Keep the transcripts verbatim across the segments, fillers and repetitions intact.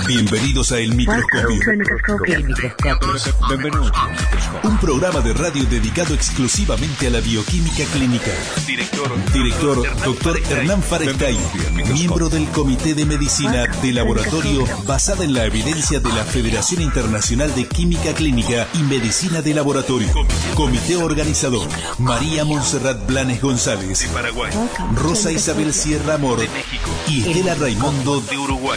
Bienvenidos a El Microscopio. El Microscopio. Bienvenidos. Un programa de radio dedicado exclusivamente a la bioquímica clínica. Director, Director doctor Hernán Farestay, miembro del Comité de Medicina de Laboratorio basada en la evidencia de la Federación Internacional de Química Clínica y Medicina de Laboratorio. Comité organizador: María Montserrat Blanes González, de Paraguay, Rosa Isabel Sierra Amor, de México, y Estela Raimundo, de Uruguay.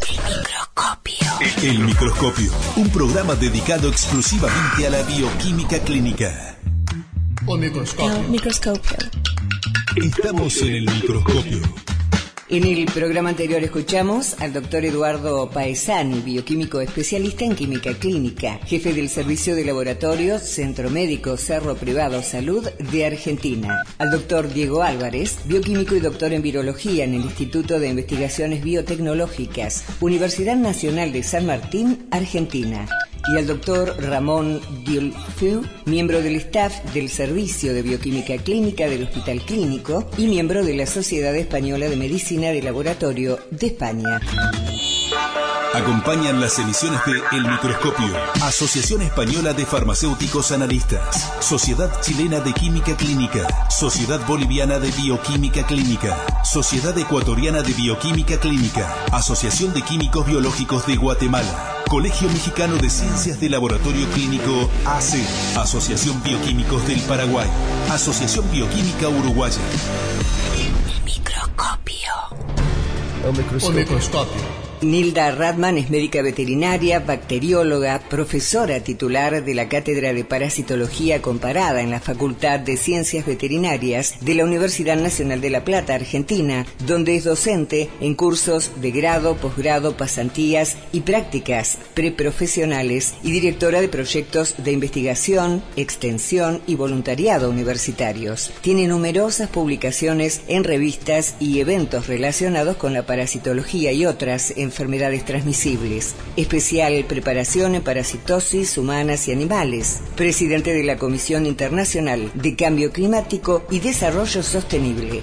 El Microscopio, un programa dedicado exclusivamente a la bioquímica clínica. El microscopio. El microscopio. Estamos en el microscopio. En el programa anterior escuchamos al doctor Eduardo Paesani, bioquímico especialista en química clínica, jefe del Servicio de Laboratorio Centro Médico Cerro Privado Salud de Argentina. Al doctor Diego Álvarez, bioquímico y doctor en virología en el Instituto de Investigaciones Biotecnológicas, Universidad Nacional de San Martín, Argentina. Y al doctor Ramón Dioufeu, miembro del staff del Servicio de Bioquímica Clínica del Hospital Clínico y miembro de la Sociedad Española de Medicina de Laboratorio de España. Acompañan las emisiones de El Microscopio, Asociación Española de Farmacéuticos Analistas, Sociedad Chilena de Química Clínica, Sociedad Boliviana de Bioquímica Clínica, Sociedad Ecuatoriana de Bioquímica Clínica, Asociación de Químicos Biológicos de Guatemala, Colegio Mexicano de Ciencias de Laboratorio Clínico A C, Asociación Bioquímicos del Paraguay, Asociación Bioquímica Uruguaya. El microscopio. El microscopio. El microscopio. Nilda Radman es médica veterinaria, bacterióloga, profesora titular de la Cátedra de Parasitología Comparada en la Facultad de Ciencias Veterinarias de la Universidad Nacional de La Plata, Argentina, donde es docente en cursos de grado, posgrado, pasantías y prácticas preprofesionales y directora de proyectos de investigación, extensión y voluntariado universitarios. Tiene numerosas publicaciones en revistas y eventos relacionados con la parasitología y otras enfermedades transmisibles. Especial preparación en parasitosis humanas y animales. Presidente de la Comisión Internacional de Cambio Climático y Desarrollo Sostenible.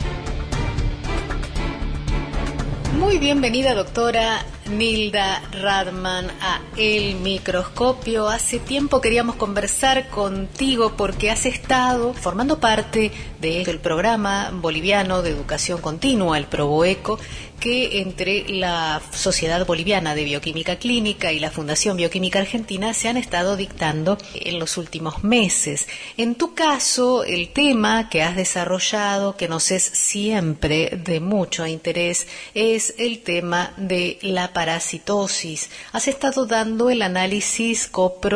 Muy bienvenida, doctora Nilda Radman, a El Microscopio. Hace tiempo queríamos conversar contigo porque has estado formando parte del programa boliviano de educación continua, el ProBoeco, que entre la Sociedad Boliviana de Bioquímica Clínica y la Fundación Bioquímica Argentina se han estado dictando en los últimos meses. En tu caso, el tema que has desarrollado, que nos es siempre de mucho interés, es el tema de la parasitosis. Has estado dando el análisis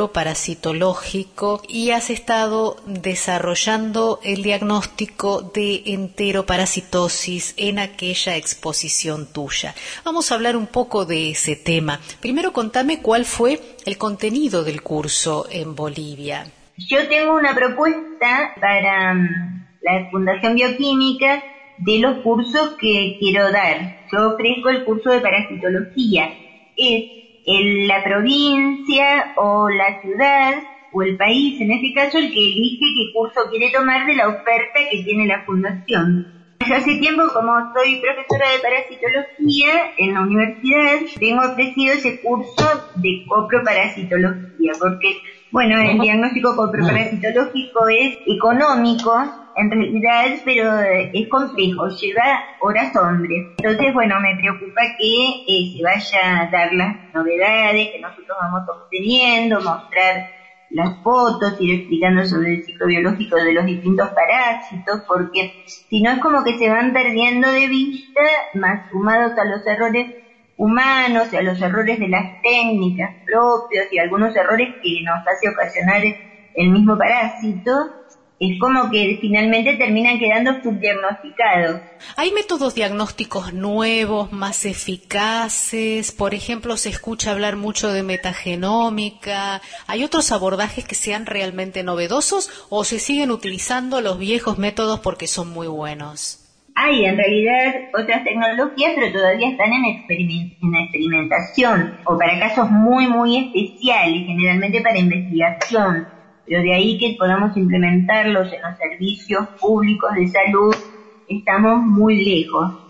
coproparasitológico y has estado desarrollando el diagnóstico de enteroparasitosis en aquella exposición tuya. Vamos a hablar un poco de ese tema. Primero, contame cuál fue el contenido del curso en Bolivia. Yo tengo una propuesta para um, la Fundación Bioquímica de los cursos que quiero dar. Yo ofrezco el curso de parasitología. Es el, la provincia o la ciudad o el país, en este caso, el que elige qué curso quiere tomar de la oferta que tiene la Fundación. Hace tiempo, como soy profesora de parasitología en la universidad, tengo ofrecido ese curso de coproparasitología, porque, bueno, el diagnóstico coproparasitológico es económico, en realidad, pero es complejo, lleva horas hombres. Entonces, bueno, me preocupa que eh, se vaya a dar las novedades que nosotros vamos obteniendo, mostrar las fotos, ir explicando sobre el ciclo biológico de los distintos parásitos, porque si no es como que se van perdiendo de vista, más sumados a los errores humanos, a los errores de las técnicas propios y algunos errores que nos hace ocasionar el mismo parásito, es como que finalmente terminan quedando subdiagnosticados. ¿Hay métodos diagnósticos nuevos, más eficaces? Por ejemplo, se escucha hablar mucho de metagenómica. ¿Hay otros abordajes que sean realmente novedosos o se siguen utilizando los viejos métodos porque son muy buenos? Hay en realidad otras tecnologías, pero todavía están en, experiment- en experimentación o para casos muy, muy especiales, generalmente para investigación. Pero de ahí que podamos implementarlos en los servicios públicos de salud, estamos muy lejos.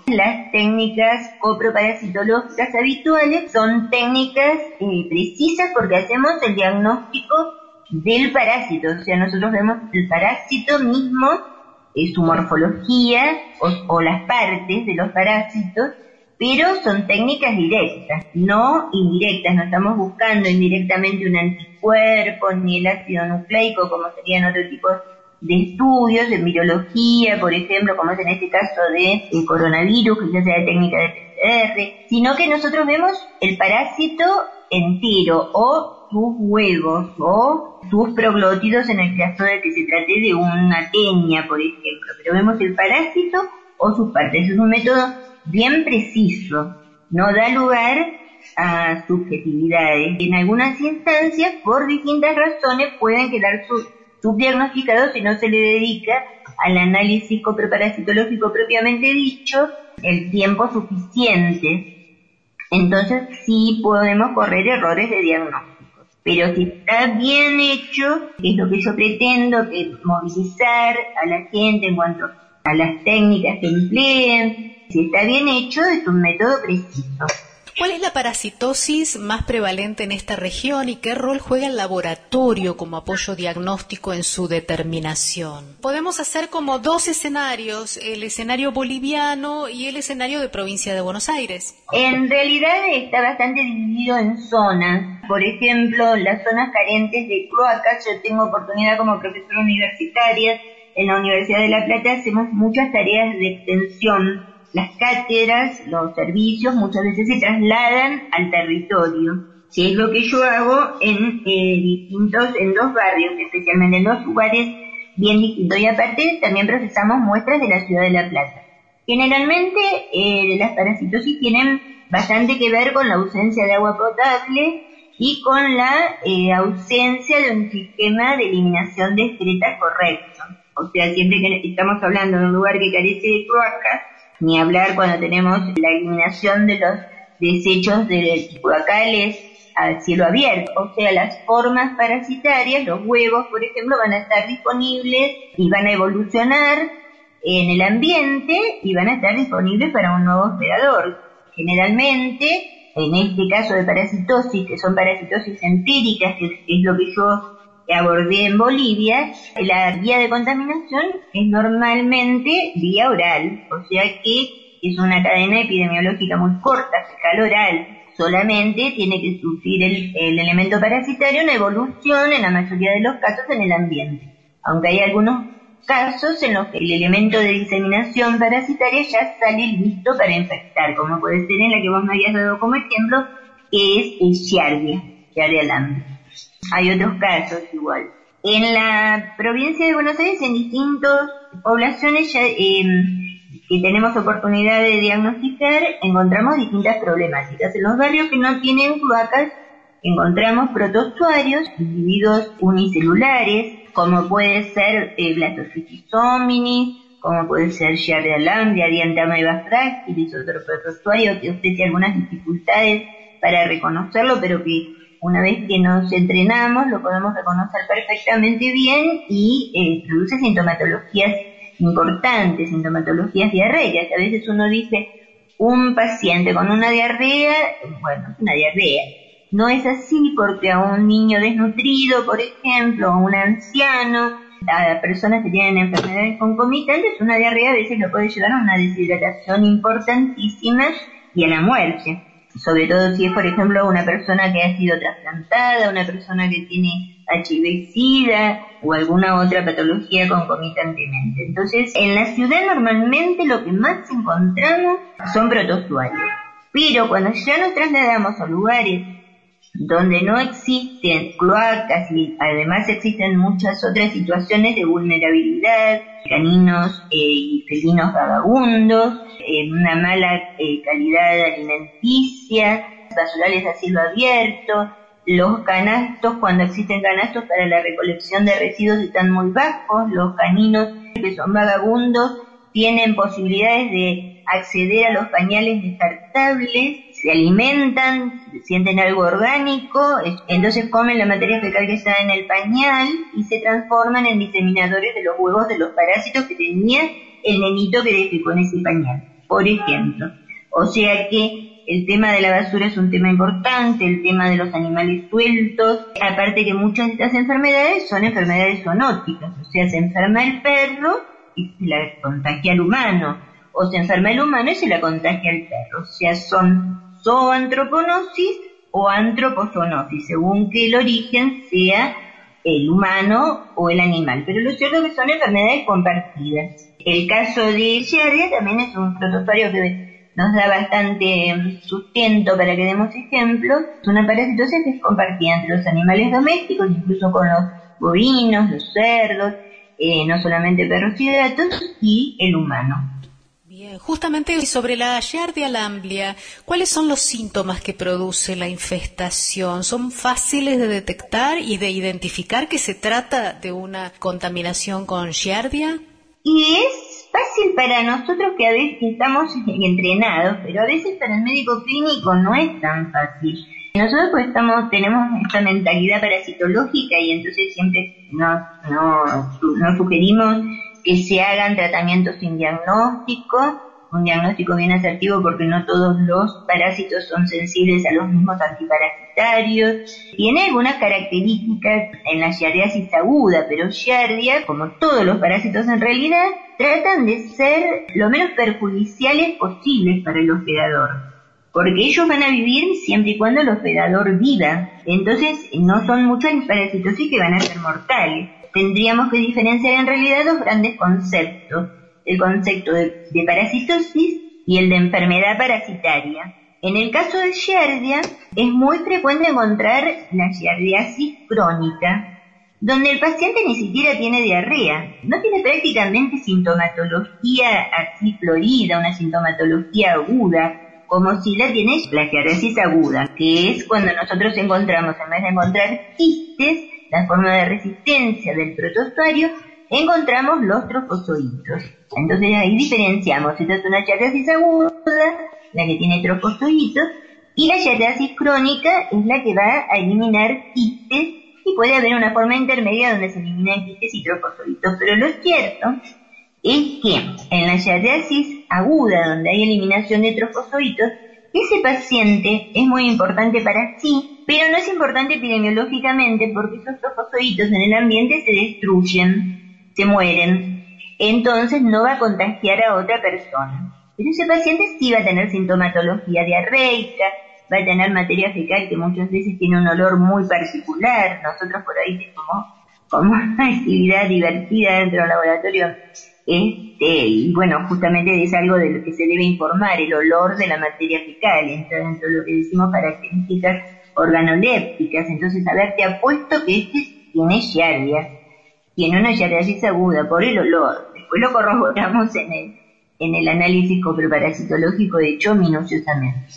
Las técnicas coproparasitológicas habituales son técnicas eh, precisas porque hacemos el diagnóstico del parásito, o sea, nosotros vemos el parásito mismo, eh, su morfología o, o las partes de los parásitos, pero son técnicas directas, no indirectas. No estamos buscando indirectamente un anticuerpo ni el ácido nucleico como serían otro tipo de estudios de virología, por ejemplo, como es en este caso de el coronavirus, que ya sea de técnica de P C R, sino que nosotros vemos el parásito entero o sus huevos o sus proglótidos en el caso de que se trate de una tenia, por ejemplo, pero vemos el parásito o sus partes. Es un método bien preciso, no da lugar a subjetividades. En algunas instancias, por distintas razones, pueden quedar sub- subdiagnosticados si no se le dedica al análisis coproparasitológico propiamente dicho el tiempo suficiente. Entonces sí podemos correr errores de diagnóstico. Pero si está bien hecho, que es lo que yo pretendo, que movilizar a la gente en cuanto a las técnicas que empleen, si está bien hecho, es un método preciso. ¿Cuál es la parasitosis más prevalente en esta región y qué rol juega el laboratorio como apoyo diagnóstico en su determinación? Podemos hacer como dos escenarios, el escenario boliviano y el escenario de provincia de Buenos Aires. En realidad está bastante dividido en zonas. Por ejemplo, las zonas carentes de cloacas, yo tengo oportunidad como profesora universitaria en la Universidad de La Plata, hacemos muchas tareas de extensión. Las cátedras, los servicios muchas veces se trasladan al territorio. Sí, es lo que yo hago en eh, distintos, en dos barrios, especialmente en dos lugares bien distintos. Y aparte también procesamos muestras de la ciudad de La Plata. Generalmente eh, las parasitosis tienen bastante que ver con la ausencia de agua potable y con la eh, ausencia de un sistema de eliminación de excretas correcto. O sea, siempre que estamos hablando de un lugar que carece de cloacas, ni hablar cuando tenemos la eliminación de los desechos de cloacales al cielo abierto. O sea, las formas parasitarias, los huevos, por ejemplo, van a estar disponibles y van a evolucionar en el ambiente y van a estar disponibles para un nuevo hospedador. Generalmente, en este caso de parasitosis, que son parasitosis empíricas, que es lo que yo abordé en Bolivia, la vía de contaminación es normalmente vía oral, o sea que es una cadena epidemiológica muy corta, fecal oral. Solamente tiene que sufrir el, el elemento parasitario una evolución en la mayoría de los casos en el ambiente, aunque hay algunos casos en los que el elemento de diseminación parasitaria ya sale listo para infectar, como puede ser en la que vos me habías dado como ejemplo, que es el Giardia, Giardia lambda. Hay otros casos igual. En la provincia de Buenos Aires, en distintas poblaciones ya, eh, que tenemos oportunidad de diagnosticar, encontramos distintas problemáticas. En los barrios que no tienen cloacas, encontramos protozoarios, individuos unicelulares, como puede ser eh, Blastophytis hominis, como puede ser Giardia lambda, Diantameba fragilis, otro protozoario que ofrece algunas dificultades para reconocerlo, pero que una vez que nos entrenamos lo podemos reconocer perfectamente bien y eh, produce sintomatologías importantes, sintomatologías diarreicas. A veces uno dice, un paciente con una diarrea, bueno, una diarrea. No es así porque a un niño desnutrido, por ejemplo, a un anciano, a personas que tienen enfermedades concomitantes, una diarrea a veces lo puede llevar a una deshidratación importantísima y a la muerte. Sobre todo si es, por ejemplo, una persona que ha sido trasplantada, una persona que tiene H I V-Sida o alguna otra patología concomitantemente. Entonces, en la ciudad normalmente lo que más encontramos son protozoarios. Pero cuando ya nos trasladamos a lugares donde no existen cloacas y además existen muchas otras situaciones de vulnerabilidad, caninos eh, y felinos vagabundos, eh, una mala eh, calidad alimenticia, basurales a cielo abierto, los canastos, cuando existen canastos para la recolección de residuos están muy bajos, los caninos que son vagabundos tienen posibilidades de acceder a los pañales descartables, se alimentan, sienten algo orgánico, entonces comen la materia fecal que está en el pañal y se transforman en diseminadores de los huevos de los parásitos que tenía el nenito que defecó en ese pañal. por ejemplo. O sea que el tema de la basura es un tema importante, el tema de los animales sueltos, aparte que muchas de estas enfermedades son enfermedades zoonóticas, o sea, se enferma el perro y se la contagia al humano, o se enferma el humano y se la contagia al perro, o sea, son zooantroponosis o antropozoonosis, según que el origen sea el humano o el animal, pero lo cierto es que son enfermedades compartidas. El caso de Giardia también es un protozoario que nos da bastante sustento para que demos ejemplos. Es una parasitosis que es compartida entre los animales domésticos, incluso con los bovinos, los cerdos, eh, no solamente perros y gatos, y el humano. Bien, justamente sobre la Giardia lamblia, ¿cuáles son los síntomas que produce la infestación? ¿Son fáciles de detectar y de identificar que se trata de una contaminación con Giardia? Y es fácil para nosotros que a veces estamos entrenados, pero a veces para el médico clínico no es tan fácil. Nosotros pues estamos, tenemos esta mentalidad parasitológica y entonces siempre nos, nos, nos sugerimos que se hagan tratamientos sin diagnóstico, un diagnóstico bien asertivo porque no todos los parásitos son sensibles a los mismos antiparasitarios. Tiene algunas características en la giardiasis aguda, pero Giardia, como todos los parásitos en realidad, tratan de ser lo menos perjudiciales posibles para el hospedador, porque ellos van a vivir siempre y cuando el hospedador viva. Entonces no son muchas las parasitosis que van a ser mortales. Tendríamos que diferenciar en realidad dos grandes conceptos, el concepto de, de parasitosis y el de enfermedad parasitaria. En el caso de Giardia, es muy frecuente encontrar la giardiasis crónica, donde el paciente ni siquiera tiene diarrea, no tiene prácticamente sintomatología así florida, una sintomatología aguda, como si la tiene la giardiasis aguda, que es cuando nosotros encontramos, en vez de encontrar quistes, la forma de resistencia del protozoario, encontramos los trofozoitos. Entonces ahí diferenciamos, esta es una giardiasis aguda, la que tiene trofozoitos, y la giardiasis crónica es la que va a eliminar quistes, y puede haber una forma intermedia donde se eliminan quistes y trofozoitos, pero lo cierto es que en la giardiasis aguda, donde hay eliminación de trofozoitos, ese paciente es muy importante para sí, pero no es importante epidemiológicamente porque esos trofozoitos en el ambiente se destruyen, se mueren, entonces no va a contagiar a otra persona. Pero ese paciente sí va a tener sintomatología diarreica, va a tener materia fecal que muchas veces tiene un olor muy particular. Nosotros por ahí tenemos como una actividad divertida dentro del laboratorio. Este, y bueno, justamente es algo de lo que se debe informar, el olor de la materia fecal, entra dentro de lo que decimos características organolépticas. Entonces, a ver, te apuesto que este tiene giardia, tiene una giardiasis aguda por el olor. Después lo corroboramos en el, en el análisis coproparasitológico hecho minuciosamente.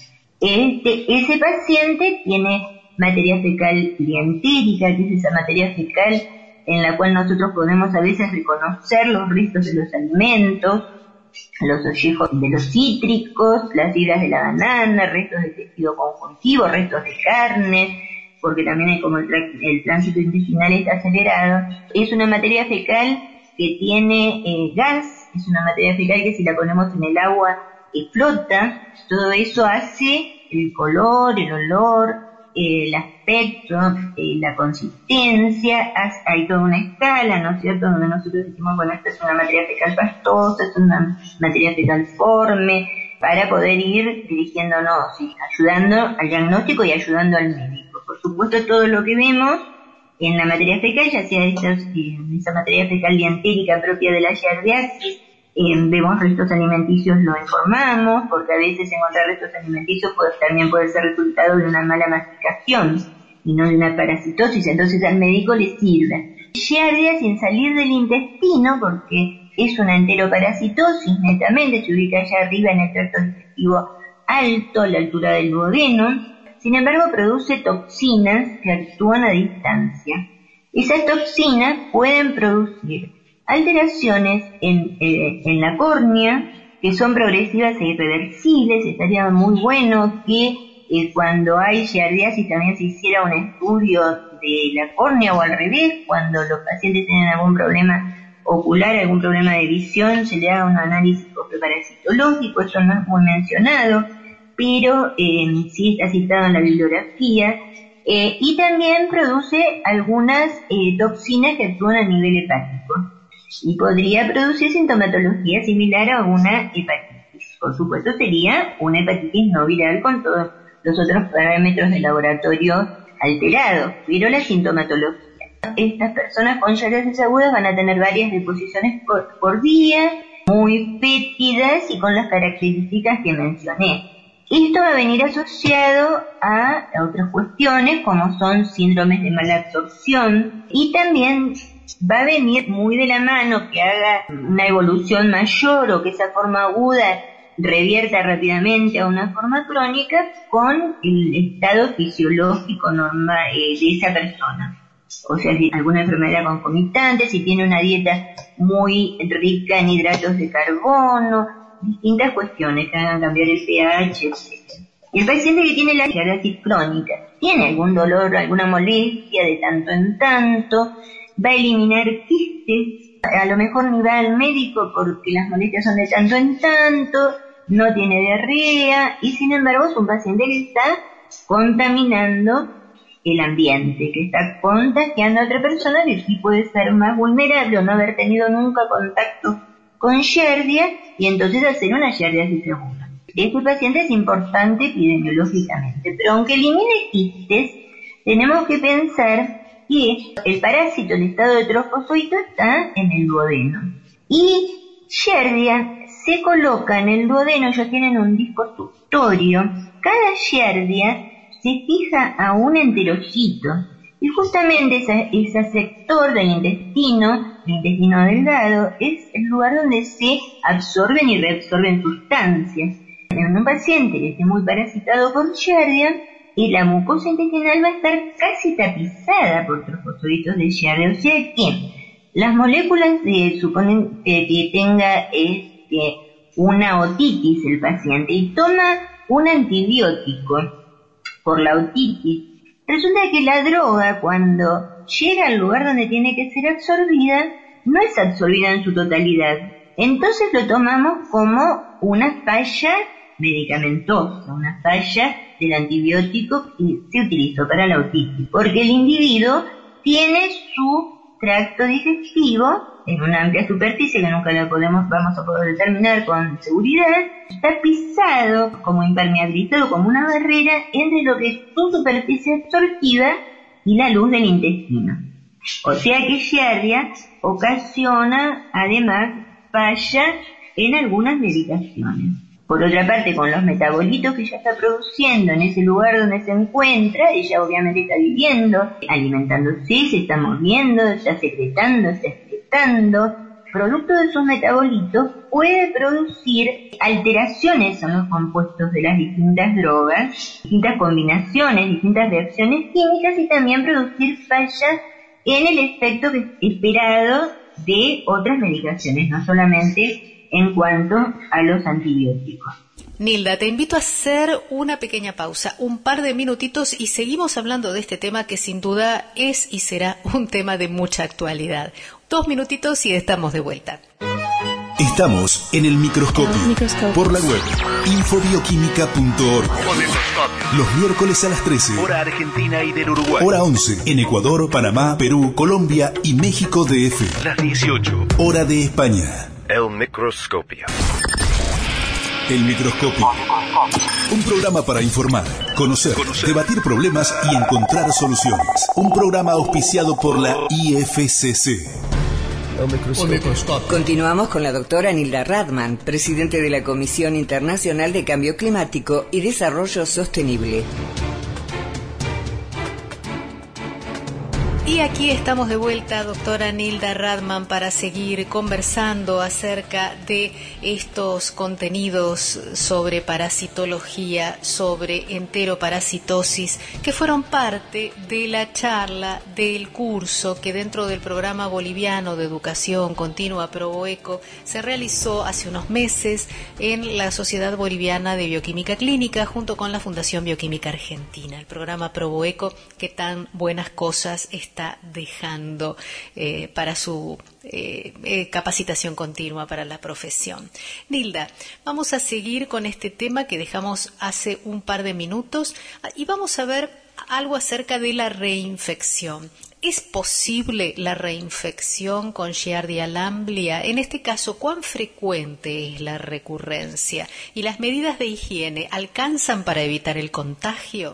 Este, ese paciente tiene materia fecal dientérica, que es esa materia fecal en la cual nosotros podemos a veces reconocer los restos de los alimentos, los ollejos de los cítricos, las fibras de la banana, restos de tejido conjuntivo, restos de carne, porque también hay como el, el tránsito intestinal está acelerado. Es una materia fecal que tiene eh, gas, es una materia fecal que si la ponemos en el agua eh, flota. Todo eso hace el color, el olor, el aspecto, eh, la consistencia. Hay toda una escala, ¿no es cierto?, donde nosotros decimos, bueno, esta es una materia fecal pastosa, esta es una materia fecal forme, para poder ir dirigiéndonos, ¿sí?, ayudando al diagnóstico y ayudando al médico. Por supuesto, todo lo que vemos en la materia fecal, ya sea esta, esa materia fecal dientérica propia de la giardiasis, Eh, vemos restos alimenticios, lo informamos, porque a veces encontrar restos alimenticios puede, también puede ser resultado de una mala masticación y no de una parasitosis, entonces al médico le sirve. Giardia sin salir del intestino, porque es una enteroparasitosis netamente, se ubica allá arriba en el tracto digestivo alto, a la altura del duodeno. Sin embargo, produce toxinas que actúan a distancia. Esas toxinas pueden producir alteraciones en, eh, en la córnea, que son progresivas e irreversibles. Estaría muy bueno que eh, cuando hay giardiasis también se hiciera un estudio de la córnea, o al revés, cuando los pacientes tienen algún problema ocular, algún problema de visión, se le haga un análisis parasitológico, eso no es muy mencionado, pero eh, sí está citado en la bibliografía, eh, y también produce algunas eh, toxinas que actúan a nivel hepático, y podría producir sintomatología similar a una hepatitis. Por supuesto sería una hepatitis no viral con todos los otros parámetros de laboratorio alterados, pero la sintomatología. Estas personas con giardiasis agudas van a tener varias deposiciones por, por día, muy fétidas y con las características que mencioné. Esto va a venir asociado a otras cuestiones como son síndromes de mala absorción, y también va a venir muy de la mano que haga una evolución mayor o que esa forma aguda revierta rápidamente a una forma crónica con el estado fisiológico normal eh, de esa persona. O sea, si alguna enfermedad concomitante, si tiene una dieta muy rica en hidratos de carbono, distintas cuestiones que hagan cambiar el pH, etcétera. El paciente que tiene la giardiasis crónica tiene algún dolor, alguna molestia de tanto en tanto, va a eliminar quistes, a lo mejor ni va al médico porque las molestias son de tanto en tanto, no tiene diarrea, y sin embargo es un paciente que está contaminando el ambiente, que está contagiando a otra persona que sí puede ser más vulnerable o no haber tenido nunca contacto con giardia y entonces hacer una giardiasis aguda. Este paciente es importante epidemiológicamente, pero aunque elimine quistes, tenemos que pensar que el parásito en estado de trofosóito está en el duodeno. Y giardia se coloca en el duodeno, ellos tienen un disco suctorio. Cada giardia se fija a un enterocito, y justamente ese, ese sector del intestino, el intestino delgado, es el lugar donde se absorben y reabsorben sustancias. En un paciente que esté muy parasitado por giardia, y la mucosa intestinal va a estar casi tapizada por trofosóitos de giardia, o sea que las moléculas de, suponen que, que tenga este, una otitis el paciente y toma un antibiótico por la otitis, resulta que la droga cuando llega al lugar donde tiene que ser absorbida, no es absorbida en su totalidad. Entonces lo tomamos como una falla medicamentosa, una falla del antibiótico que se utilizó para la otitis, porque el individuo tiene su tracto digestivo en una amplia superficie que nunca la podemos, vamos a poder determinar con seguridad, está pisado, como impermeabilizado, como una barrera entre lo que es su superficie absortiva y la luz del intestino. O sea que giardia ocasiona además falla en algunas medicaciones. Por otra parte, con los metabolitos que ella está produciendo en ese lugar donde se encuentra, ella obviamente está viviendo, alimentándose, se está moviendo, está secretando, está excretando. Producto de sus metabolitos puede producir alteraciones en los compuestos de las distintas drogas, distintas combinaciones, distintas reacciones químicas, y también producir fallas en el efecto esperado de otras medicaciones, no solamente en cuanto a los antibióticos. Nilda, te invito a hacer una pequeña pausa, un par de minutitos, y seguimos hablando de este tema que sin duda es y será un tema de mucha actualidad. Dos minutitos y estamos de vuelta. Estamos en el microscopio, microscopio. Por la web infobioquímica punto org. Los miércoles a las trece, hora argentina y del Uruguay. Hora once en Ecuador, Panamá, Perú, Colombia y México D F. Las dieciocho, hora de España. El microscopio. El microscopio. Un programa para informar, conocer, conocer, debatir problemas y encontrar soluciones. Un programa auspiciado por la I F C C. Continuamos con la doctora Nilda Radman, presidente de la Comisión Internacional de Cambio Climático y Desarrollo Sostenible. Y aquí estamos de vuelta, doctora Nilda Radman, para seguir conversando acerca de estos contenidos sobre parasitología, sobre enteroparasitosis, que fueron parte de la charla del curso que dentro del programa boliviano de educación continua ProBoeco se realizó hace unos meses en la Sociedad Boliviana de Bioquímica Clínica junto con la Fundación Bioquímica Argentina, el programa ProBoeco que tan buenas cosas está está dejando eh, para su eh, eh, capacitación continua para la profesión. Nilda, vamos a seguir con este tema que dejamos hace un par de minutos y vamos a ver algo acerca de la reinfección. ¿Es posible la reinfección con Giardia lamblia? En este caso, ¿cuán frecuente es la recurrencia? ¿Y las medidas de higiene alcanzan para evitar el contagio?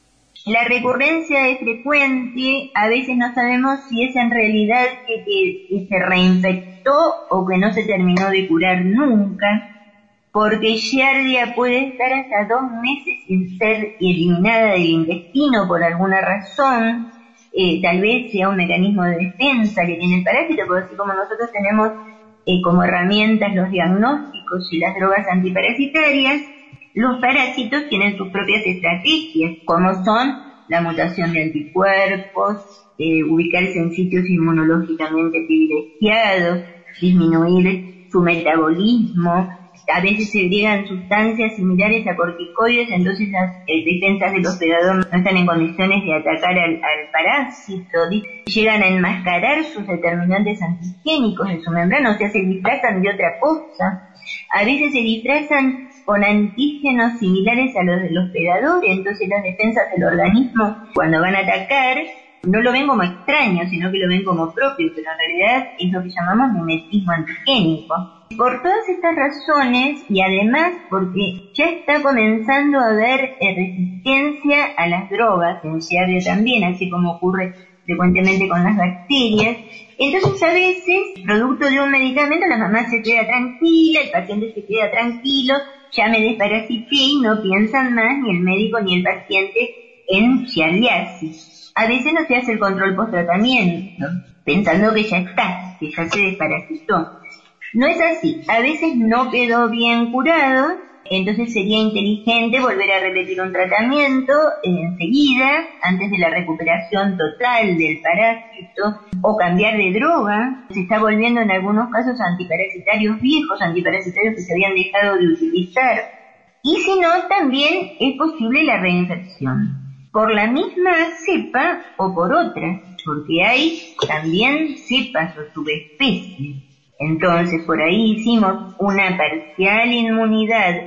La recurrencia es frecuente, a veces no sabemos si es en realidad que, que, que se reinfectó o que no se terminó de curar nunca, porque Giardia puede estar hasta dos meses sin ser eliminada del intestino por alguna razón. Eh, tal vez sea un mecanismo de defensa que tiene el parásito, porque así como nosotros tenemos eh, como herramientas los diagnósticos y las drogas antiparasitarias, los parásitos tienen sus propias estrategias, como son la mutación de anticuerpos, eh, ubicarse en sitios inmunológicamente privilegiados, disminuir su metabolismo. A veces se agregan sustancias similares a corticoides, entonces las eh, defensas del hospedador no están en condiciones de atacar al, al parásito, llegan a enmascarar sus determinantes antigénicos de su membrana, o sea, se disfrazan de otra cosa. A veces se disfrazan con antígenos similares a los del hospedador, entonces las defensas del organismo, cuando van a atacar, no lo ven como extraño, sino que lo ven como propio, pero en realidad es lo que llamamos mimetismo antigénico. Por todas estas razones, y además porque ya está comenzando a haber eh, resistencia a las drogas en Giardia también, así como ocurre frecuentemente con las bacterias, entonces a veces, producto de un medicamento, la mamá se queda tranquila, el paciente se queda tranquilo, ya me desparasité y no piensan más ni el médico ni el paciente en giardiasis. A veces no se hace el control post-tratamiento, pensando que ya está, que ya se desparasitó. No es así, a veces no quedó bien curado, entonces sería inteligente volver a repetir un tratamiento enseguida, antes de la recuperación total del parásito, o cambiar de droga. Se está volviendo en algunos casos antiparasitarios viejos, antiparasitarios que se habían dejado de utilizar. Y si no, también es posible la reinfección, por la misma cepa o por otras, porque hay también cepas o subespecies. Entonces, por ahí hicimos una parcial inmunidad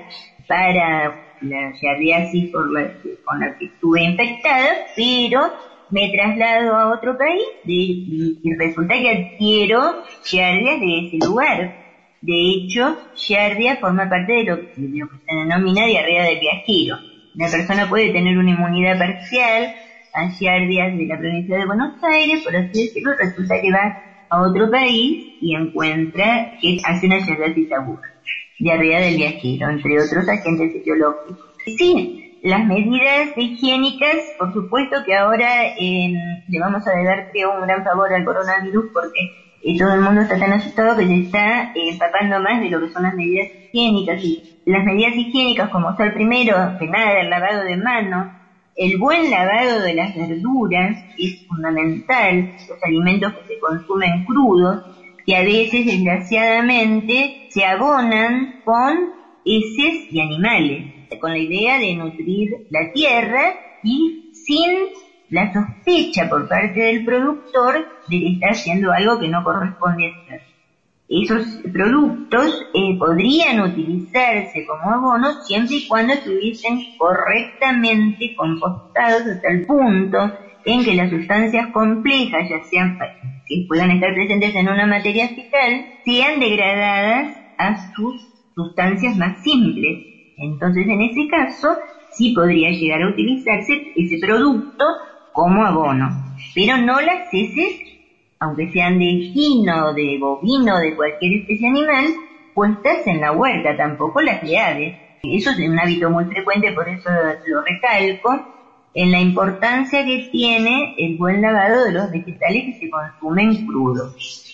para la giardiasis por la, con la que estuve infectada, pero me traslado a otro país de, y, y resulta que adquiero giardias de ese lugar. De hecho, giardia forma parte de lo, de lo que se denomina diarrea del viajero. La persona puede tener una inmunidad parcial a giardias de la provincia de Buenos Aires, por así decirlo, resulta que va a otro país y encuentra que hace una giardiasis aguda, diarrea del viajero, entre otros agentes etiológicos. Sí, las medidas higiénicas, por supuesto que ahora eh, le vamos a dar, creo, un gran favor al coronavirus porque eh, todo el mundo está tan asustado que se está eh, empapando más de lo que son las medidas higiénicas. Y las medidas higiénicas, como son primero que nada el lavado de manos, el buen lavado de las verduras es fundamental, los alimentos que se consumen crudos, que a veces desgraciadamente se abonan con heces de animales, con la idea de nutrir la tierra y sin la sospecha por parte del productor de que está haciendo algo que no corresponde hacer. Esos productos eh, podrían utilizarse como abono siempre y cuando estuviesen correctamente compostados hasta el punto en que las sustancias complejas, ya sean que puedan estar presentes en una materia fecal, sean degradadas a sus sustancias más simples. Entonces, en ese caso, sí podría llegar a utilizarse ese producto como abono, pero no las heces, aunque sean de equino, de bovino, de cualquier especie animal, puestas en la huerta, tampoco las de aves. Eso es un hábito muy frecuente, por eso lo recalco, en la importancia que tiene el buen lavado de los vegetales que se consumen crudos.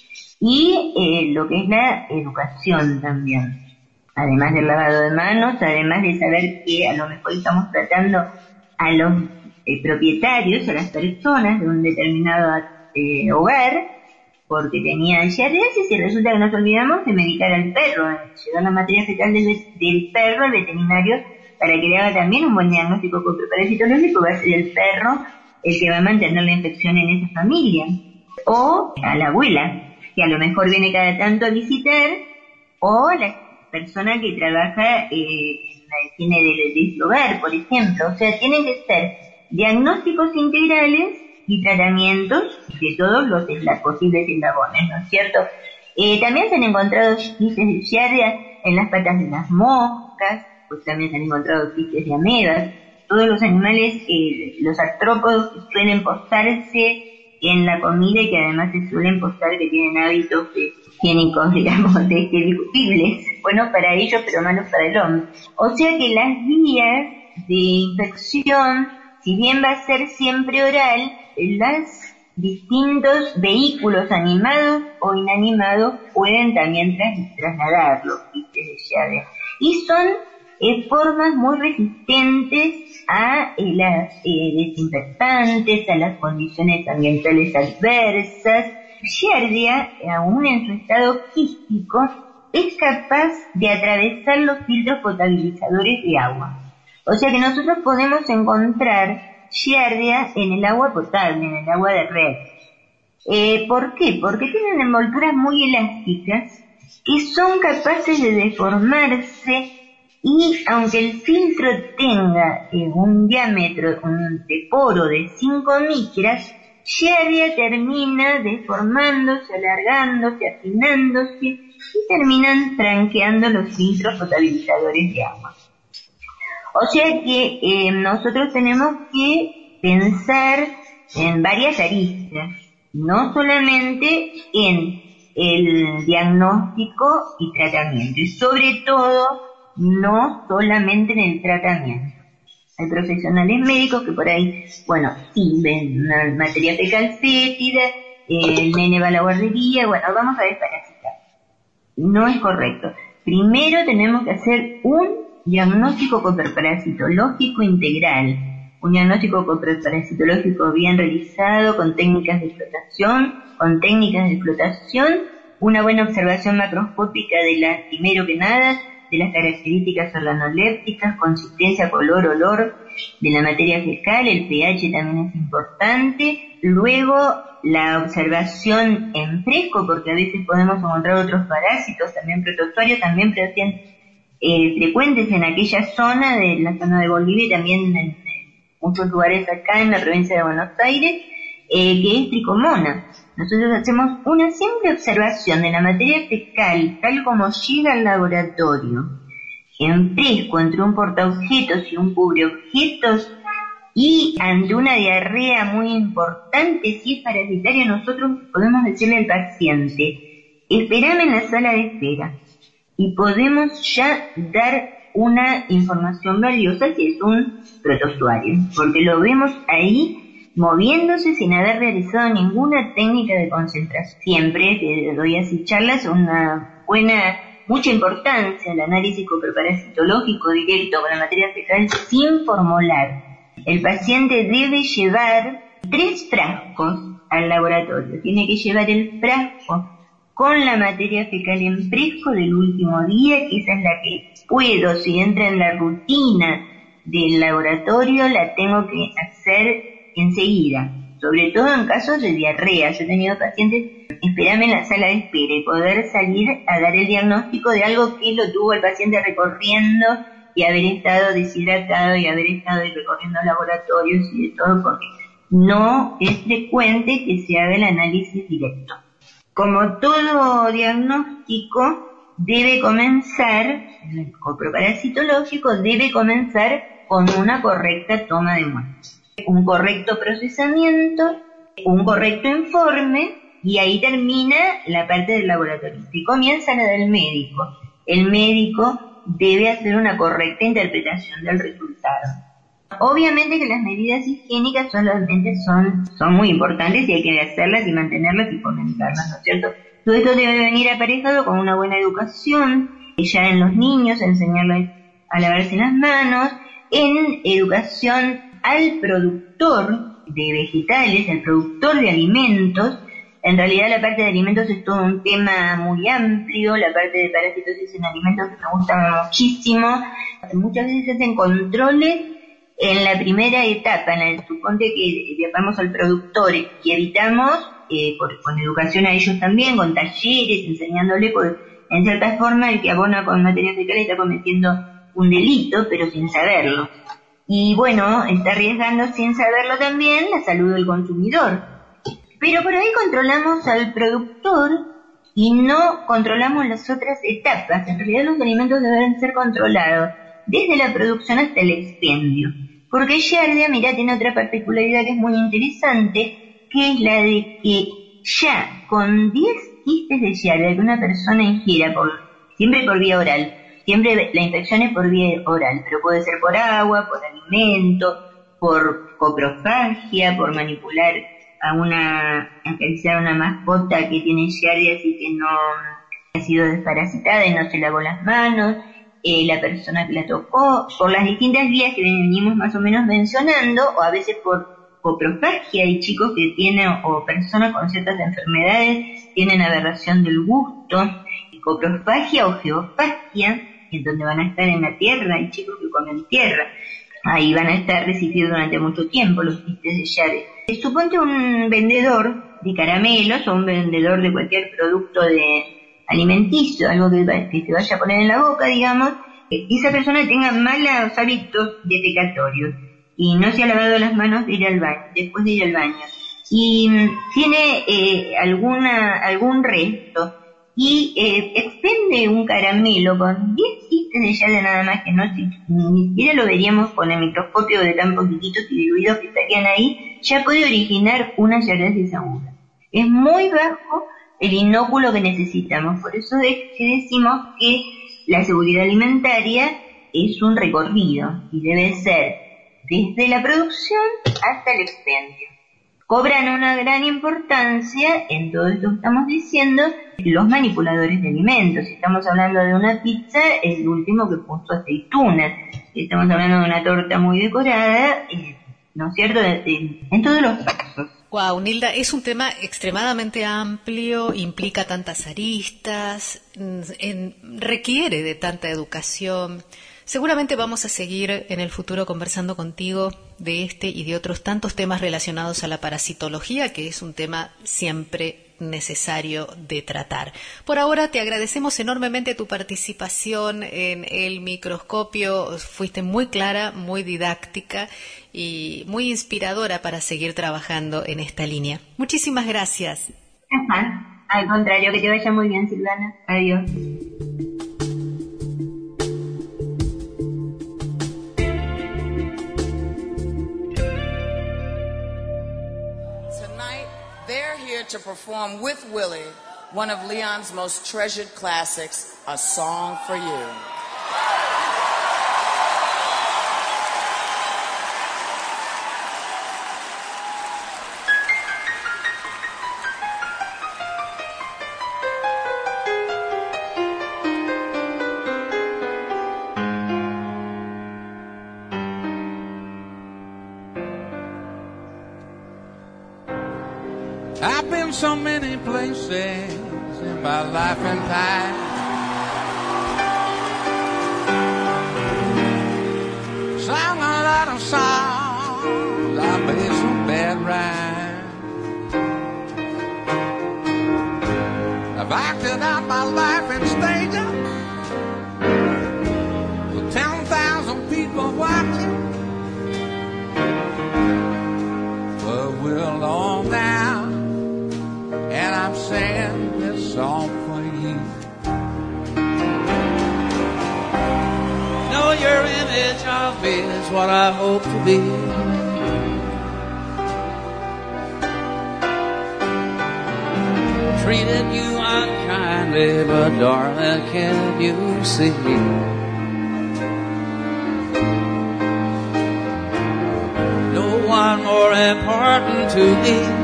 Y eh, lo que es la educación también. Además del lavado de manos, además de saber que a lo mejor estamos tratando a los eh, propietarios, a las personas de un determinado eh, hogar, porque tenían giardiasis y resulta que nos olvidamos de medicar al perro, llevar la materia fecal del, del perro al veterinario para que le haga también un buen diagnóstico contra parasitológico, va a ser el perro el que va a mantener la infección en esa familia. O a la abuela, que a lo mejor viene cada tanto a visitar, o la persona que trabaja eh, en la higiene del, del hogar, por ejemplo. O sea, tienen que ser diagnósticos integrales y tratamientos de todos los posibles eslabones, ¿no es cierto? Eh, también se han encontrado quistes de Giardia en las patas de las moscas, pues también se han encontrado quistes de amebas. Todos los animales, eh, los artrópodos, suelen postarse en la comida y que además se suelen postar que tienen hábitos higiénicos, digamos, de, de discutibles, buenos para ellos pero malos para el hombre. O sea que las vías de infección, si bien va a ser siempre oral, los distintos vehículos animados o inanimados pueden también tras, trasladarlos, quistes de Giardia. Y son eh, formas muy resistentes a eh, las eh, desinfectantes, a las condiciones ambientales adversas. Giardia, aún en su estado quístico, es capaz de atravesar los filtros potabilizadores de agua. O sea que nosotros podemos encontrar Giardia en el agua potable, en el agua de red. Eh, ¿Por qué? Porque tienen envolturas muy elásticas que son capaces de deformarse y aunque el filtro tenga eh, un diámetro un, de poro de cinco micras, Giardia termina deformándose, alargándose, afinándose y terminan tranqueando los filtros potabilizadores de agua. O sea que eh, nosotros tenemos que pensar en varias aristas, no solamente en el diagnóstico y tratamiento, y sobre todo no solamente en el tratamiento. Hay profesionales médicos que por ahí, bueno, sí, ven una materia fecal fétida, el nene va a la guardería, bueno, vamos a desparasitar. No es correcto. Primero tenemos que hacer un diagnóstico coparasitológico integral, un diagnóstico coparasitológico bien realizado, con técnicas de flotación, con técnicas de flotación, una buena observación macroscópica de las, primero que nada, de las características organolépticas, consistencia, color, olor de la materia fecal, el pH también es importante, luego la observación en fresco, porque a veces podemos encontrar otros parásitos, también protozoarios, también presentes Eh, frecuentes en aquella zona de la zona de Bolivia y también en, en muchos lugares acá en la provincia de Buenos Aires, eh, que es tricomona. Nosotros hacemos una simple observación de la materia fecal tal como llega al laboratorio, en fresco, entre un portaobjetos y un cubreobjetos, y ante una diarrea muy importante, si es parasitaria, nosotros podemos decirle al paciente, esperame en la sala de espera. Y podemos ya dar una información valiosa si es un protozoario, porque lo vemos ahí moviéndose sin haber realizado ninguna técnica de concentración. Siempre que doy así charlas, una buena, mucha importancia al análisis coparasitológico directo con la materia fecal sin formular. El paciente debe llevar tres frascos al laboratorio. Tiene que llevar el frasco con la materia fecal en fresco del último día, que esa es la que puedo, si entra en la rutina del laboratorio, la tengo que hacer enseguida, sobre todo en casos de diarrea. Yo he tenido pacientes, esperame en la sala de espera y poder salir a dar el diagnóstico de algo que lo tuvo el paciente recorriendo y haber estado deshidratado y haber estado recorriendo laboratorios y de todo, porque no es frecuente que se haga el análisis directo. Como todo diagnóstico, debe comenzar, el coparasitológico debe comenzar con una correcta toma de muestras, un correcto procesamiento, un correcto informe, y ahí termina la parte del laboratorio. Y comienza la del médico. El médico debe hacer una correcta interpretación del resultado. Obviamente que las medidas higiénicas solamente son, son muy importantes y hay que hacerlas y mantenerlas y fomentarlas, ¿no es cierto? Todo esto debe venir aparejado con una buena educación, ya en los niños, enseñarles a lavarse las manos, en educación al productor de vegetales, al productor de alimentos. En realidad la parte de alimentos es todo un tema muy amplio, la parte de parasitosis en alimentos que me gusta muchísimo. Muchas veces se hacen controles en la primera etapa, en el, suponte que llamamos al productor y evitamos, eh, por, con educación a ellos también, con talleres, enseñándole, por, en cierta forma, el que abona con material fecal está cometiendo un delito, pero sin saberlo. Y bueno, está arriesgando sin saberlo también la salud del consumidor. Pero por ahí controlamos al productor y no controlamos las otras etapas. En realidad los alimentos deben ser controlados desde la producción hasta el expendio. Porque Giardia, mira, tiene otra particularidad que es muy interesante, que es la de que ya con diez quistes de Giardia que una persona ingiera, por, siempre por vía oral, siempre la infección es por vía oral, pero puede ser por agua, por alimento, por coprofagia, por manipular a una, acariciar a una mascota que tiene Giardia así que no ha sido desparasitada y no se lavó las manos, eh, la persona que la tocó, por las distintas vías que venimos más o menos mencionando, o a veces por coprofagia. Hay chicos que tienen, o personas con ciertas enfermedades, tienen aberración del gusto, coprofagia o geofagia, en donde van a estar en la tierra, hay chicos que comen tierra, ahí van a estar resistidos durante mucho tiempo los quistes de Giardia. Suponte un vendedor de caramelos o un vendedor de cualquier producto de alimenticio, algo que, que se vaya a poner en la boca, digamos, que esa persona tenga malos hábitos defecatorios y no se ha lavado las manos de ir al baño, después de ir al baño, y tiene eh, alguna algún resto y eh, expende un caramelo con diez quistes de Giardia nada más, que no ni siquiera lo veríamos con el microscopio de tan poquititos y diluidos que estarían ahí, ya puede originar una giardiasis aguda. Es muy bajo el inóculo que necesitamos, por eso es que decimos que la seguridad alimentaria es un recorrido y debe ser desde la producción hasta el expendio. Cobran una gran importancia en todo esto que estamos diciendo los manipuladores de alimentos. Si estamos hablando de una pizza, es el último que puso aceitunas. Si estamos hablando de una torta muy decorada, eh, ¿no es cierto? En todos los casos. Wow, Nilda, es un tema extremadamente amplio, implica tantas aristas, en, requiere de tanta educación. Seguramente vamos a seguir en el futuro conversando contigo de este y de otros tantos temas relacionados a la parasitología, que es un tema siempre necesario de tratar. Por ahora te agradecemos enormemente tu participación en el microscopio. Fuiste muy clara, muy didáctica y muy inspiradora para seguir trabajando en esta línea. Muchísimas gracias. Ajá. Al contrario, que te vaya muy bien, Silvana. Adiós. To perform with Willie one of Leon's most treasured classics, A Song for You. I've been so many places in my life and time. Sang a lot of songs, I made some bad rhymes. I've acted out my life in stages with ten thousand people watching. But we're alone now, and I'm singing this song for you. Know your image of me is what I hope to be. Treated you unkindly, but darling, can you see? No one more important to me.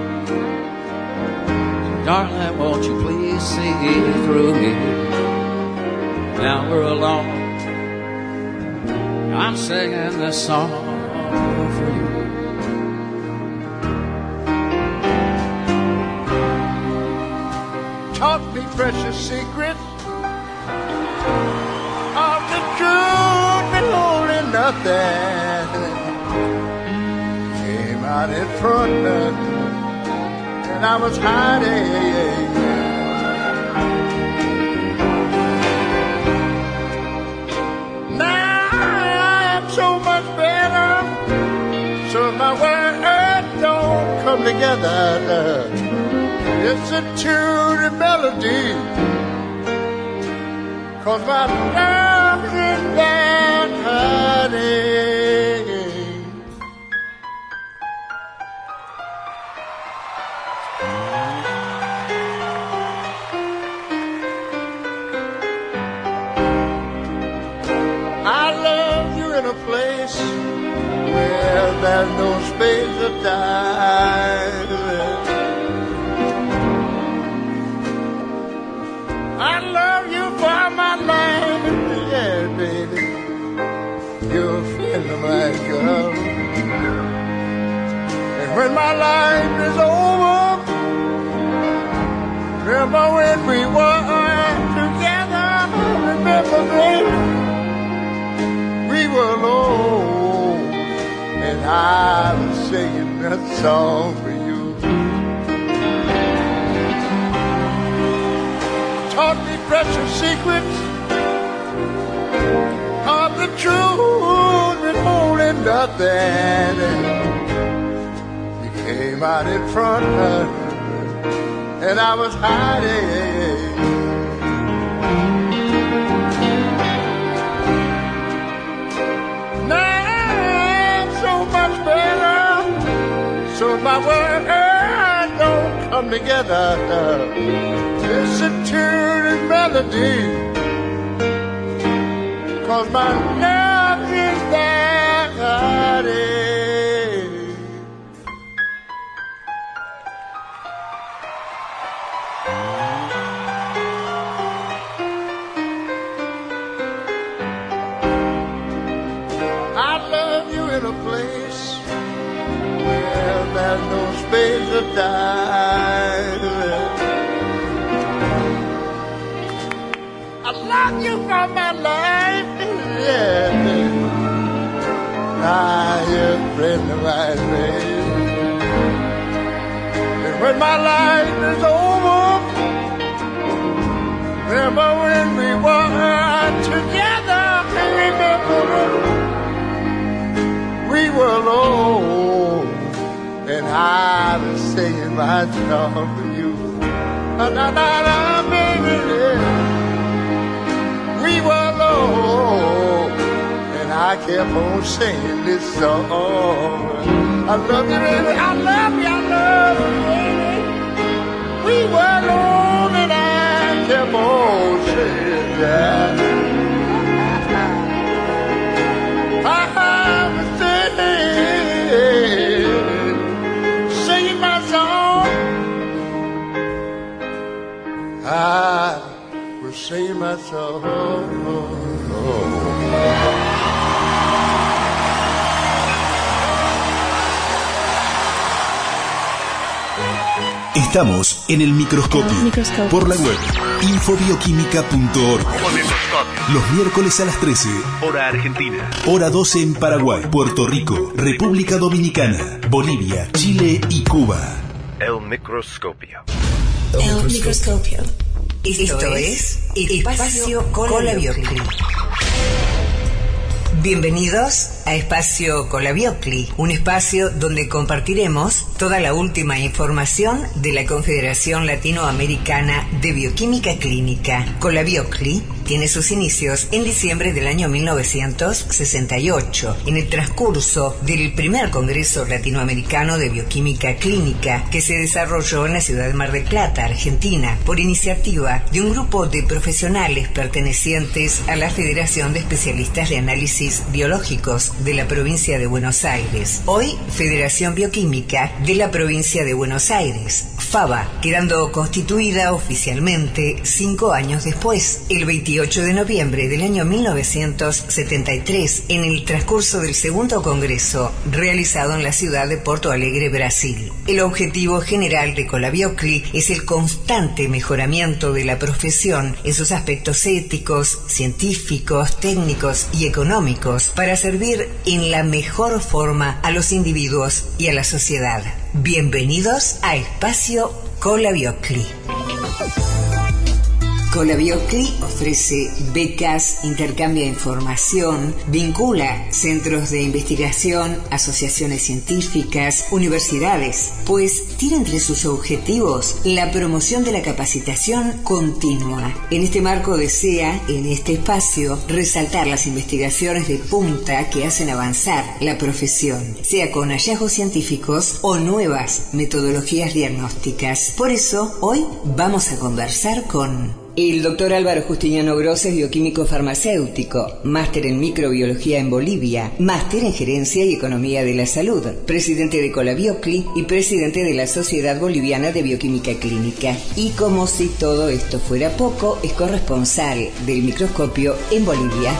Darling, won't you please see through me? Now we're alone, I'm singing this song for you. Taught me precious secrets of the truth and holding nothing. out in front, and I was hiding. Now I am so much better, so my words don't come together. Listen to the melody, 'cause my love is that honey. I love you in a place where there's no space of time. I love you for my life, yeah, baby. You're a friend of mine, girl. And when my life is over, remember when we were together? Remember, baby, we were alone, and I was singing that song for you. Taught me precious secrets of the truth, withholding nothing. You came out in front, and I was hiding. Now I'm so much better, so my words don't come together. Listen to the melody, 'cause my love is that honey. I love you in a place where there's no space of time. I love you for my life, yeah. Ah, you're a friend of mine, baby. And when my life is over, remember when we were together? Remember we were alone, and I was singing my song for you. Na na na na, baby, yeah. We were alone, and I kept on singing this song. I love you, baby, I love you, I love you, baby. We were alone, and I kept on singing that. I was singing, singing my song. I will sing my song. Estamos en el microscopio, el microscopio. Por la web infobioquímica punto org. Los miércoles a las trece, hora argentina, hora doce en Paraguay, Puerto Rico, República Dominicana, Bolivia, Chile y Cuba. El microscopio. El microscopio. Esto es Espacio Colabiocli. Bienvenidos a Espacio Colabiocli, un espacio donde compartiremos toda la última información de la Confederación Latinoamericana de Bioquímica Clínica. Colabiocli tiene sus inicios en diciembre del año mil novecientos sesenta y ocho, en el transcurso del primer Congreso Latinoamericano de Bioquímica Clínica que se desarrolló en la ciudad de Mar del Plata, Argentina, por iniciativa de un grupo de profesionales pertenecientes a la Federación de Especialistas de Análisis Biológicos de la provincia de Buenos Aires, hoy Federación Bioquímica de la provincia de Buenos Aires, FABA, quedando constituida oficialmente cinco años después, el veintiocho de noviembre del año mil novecientos setenta y tres, en el transcurso del segundo congreso realizado en la ciudad de Porto Alegre, Brasil. El objetivo general de Colabiocli es el constante mejoramiento de la profesión en sus aspectos éticos, científicos, técnicos y económicos para servir en la mejor forma a los individuos y a la sociedad. Bienvenidos a Espacio Colabiocli. Colabiocli ofrece becas, intercambia información, vincula centros de investigación, asociaciones científicas, universidades, pues tiene entre sus objetivos la promoción de la capacitación continua. En este marco desea, en este espacio, resaltar las investigaciones de punta que hacen avanzar la profesión, sea con hallazgos científicos o nuevas metodologías diagnósticas. Por eso, hoy vamos a conversar con el doctor Álvaro Justiniano Gross es bioquímico farmacéutico, máster en microbiología en Bolivia, máster en gerencia y economía de la salud, presidente de Colabiocli y presidente de la Sociedad Boliviana de Bioquímica Clínica. Y como si todo esto fuera poco, es corresponsal del microscopio en Bolivia.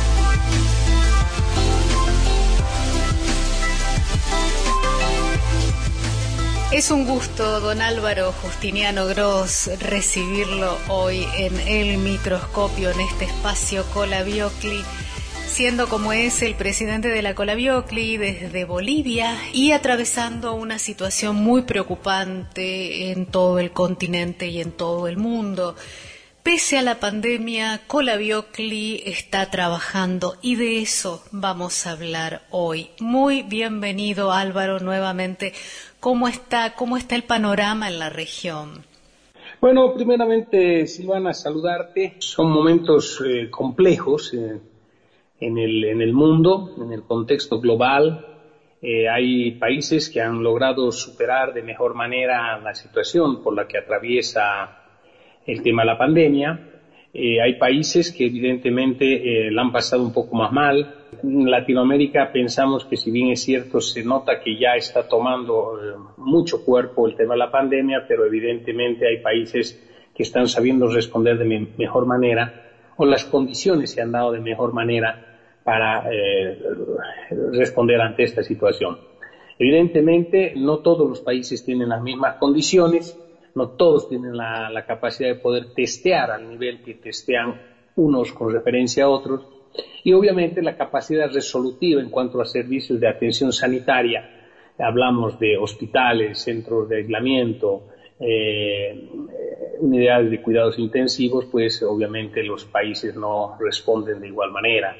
Es un gusto, don Álvaro Justiniano Gross, recibirlo hoy en el microscopio, en este espacio Colabiocli, siendo como es el presidente de la Colabiocli desde Bolivia y atravesando una situación muy preocupante en todo el continente y en todo el mundo. Pese a la pandemia, Colabiocli está trabajando y de eso vamos a hablar hoy. Muy bienvenido, Álvaro, nuevamente. ¿Cómo está, cómo está el panorama en la región? Bueno, primeramente, Silvana, saludarte. Son momentos eh, complejos eh, en, el, en el mundo, en el contexto global. Eh, hay países que han logrado superar de mejor manera la situación por la que atraviesa el tema de la pandemia. Eh, hay países que evidentemente eh, la han pasado un poco más mal. En Latinoamérica pensamos que, si bien es cierto, se nota que ya está tomando eh, mucho cuerpo el tema de la pandemia, pero evidentemente hay países que están sabiendo responder de me- mejor manera, o las condiciones se han dado de mejor manera para eh, responder ante esta situación. Evidentemente, no todos los países tienen las mismas condiciones, no todos tienen la, la capacidad de poder testear al nivel que testean unos con referencia a otros, y obviamente la capacidad resolutiva en cuanto a servicios de atención sanitaria. Hablamos de hospitales, centros de aislamiento, eh, unidades de cuidados intensivos, pues obviamente los países no responden de igual manera.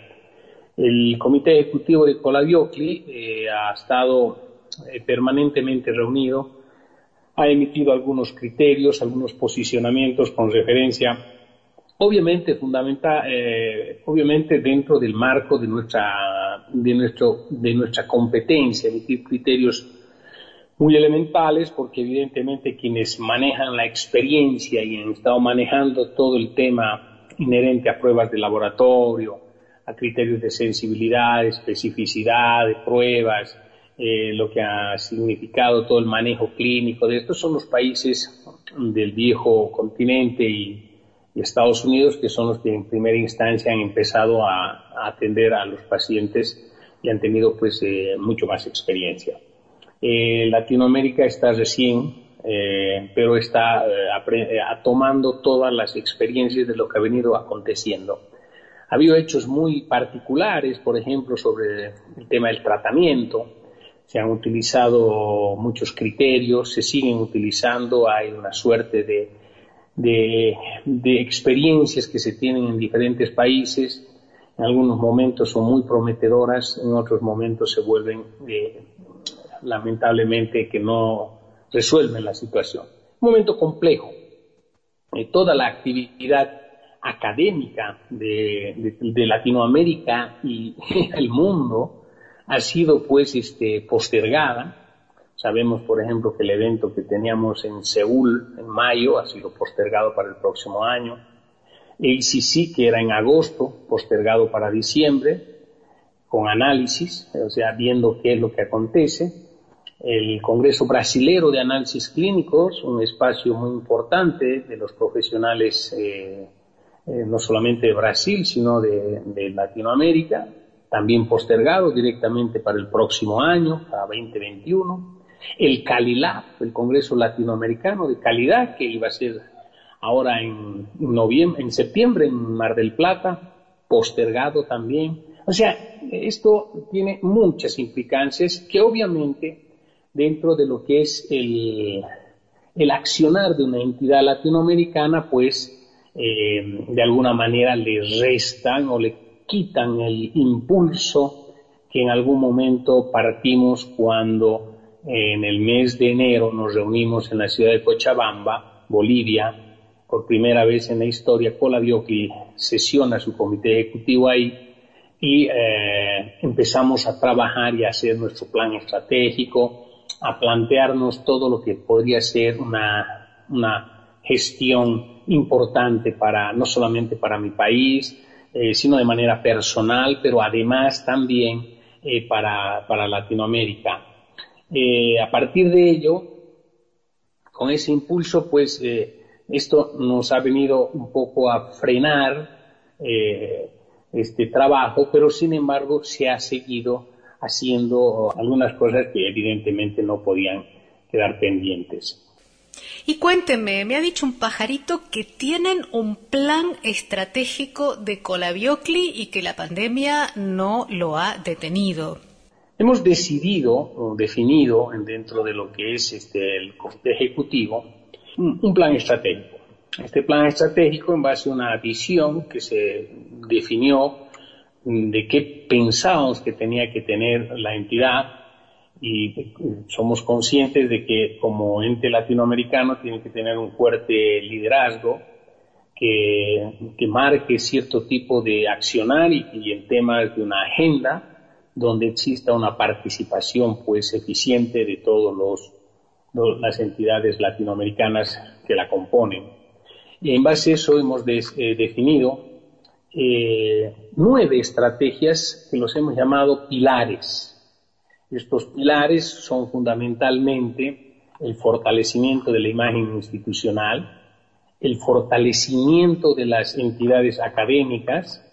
El Comité Ejecutivo de Colabiocli eh, ha estado eh, permanentemente reunido, ha emitido algunos criterios, algunos posicionamientos con referencia, obviamente fundamental, eh, obviamente dentro del marco de nuestra, de nuestro, de nuestra competencia, emitir criterios muy elementales, porque evidentemente quienes manejan la experiencia y han estado manejando todo el tema inherente a pruebas de laboratorio, a criterios de sensibilidad, de especificidad, de pruebas, eh, lo que ha significado todo el manejo clínico de estos son los países del viejo continente y, y Estados Unidos, que son los que en primera instancia han empezado a, a atender a los pacientes y han tenido pues eh, mucho más experiencia. Eh, Latinoamérica está recién, eh, pero está eh, apre- eh, tomando todas las experiencias de lo que ha venido aconteciendo. Ha habido hechos muy particulares, por ejemplo, sobre el tema del tratamiento. Se han utilizado muchos criterios, se siguen utilizando, hay una suerte de, de, de experiencias que se tienen en diferentes países. En algunos momentos son muy prometedoras, en otros momentos se vuelven, eh, lamentablemente, que no resuelven la situación. Un momento complejo. Eh, toda la actividad académica de, de, de Latinoamérica y el mundo ha sido pues este, postergada. Sabemos, por ejemplo, que el evento que teníamos en Seúl en mayo ha sido postergado para el próximo año. El C C, que era en agosto, postergado para diciembre, con análisis, o sea, viendo qué es lo que acontece. el Congreso Brasilero de Análisis Clínicos, un espacio muy importante de los profesionales eh, eh, no solamente de Brasil, sino de, de Latinoamérica, también postergado directamente para el próximo año, para veinte veintiuno. El CaliLab, el Congreso Latinoamericano de Calidad, que iba a ser ahora en, noviembre, en septiembre en Mar del Plata, postergado también. O sea, esto tiene muchas implicancias que obviamente dentro de lo que es el, el accionar de una entidad latinoamericana, pues eh, de alguna manera le restan o le quitan el impulso que en algún momento partimos cuando eh, en el mes de enero nos reunimos en la ciudad de Cochabamba, Bolivia, por primera vez en la historia. Colabiocli sesiona su comité ejecutivo ahí y eh, empezamos a trabajar y a hacer nuestro plan estratégico, a plantearnos todo lo que podría ser una, una gestión importante para, no solamente para mi país, eh, sino de manera personal, pero además también eh, para, para Latinoamérica. Eh, a partir de ello, con ese impulso, pues eh, esto nos ha venido un poco a frenar eh, este trabajo, pero sin embargo se ha seguido haciendo algunas cosas que evidentemente no podían quedar pendientes. Y cuénteme, me ha dicho un pajarito que tienen un plan estratégico de Colabiocli y que la pandemia no lo ha detenido. Hemos decidido, o definido dentro de lo que es este, el comité ejecutivo, un plan estratégico. Este plan estratégico en base a una visión que se definió de qué pensábamos que tenía que tener la entidad, y somos conscientes de que como ente latinoamericano tiene que tener un fuerte liderazgo que, que marque cierto tipo de accionar y, y en temas de una agenda donde exista una participación pues eficiente de todas los, los, las entidades latinoamericanas que la componen. Y en base a eso hemos des, eh, definido eh, nueve estrategias que los hemos llamado pilares. Estos pilares son fundamentalmente el fortalecimiento de la imagen institucional, el fortalecimiento de las entidades académicas,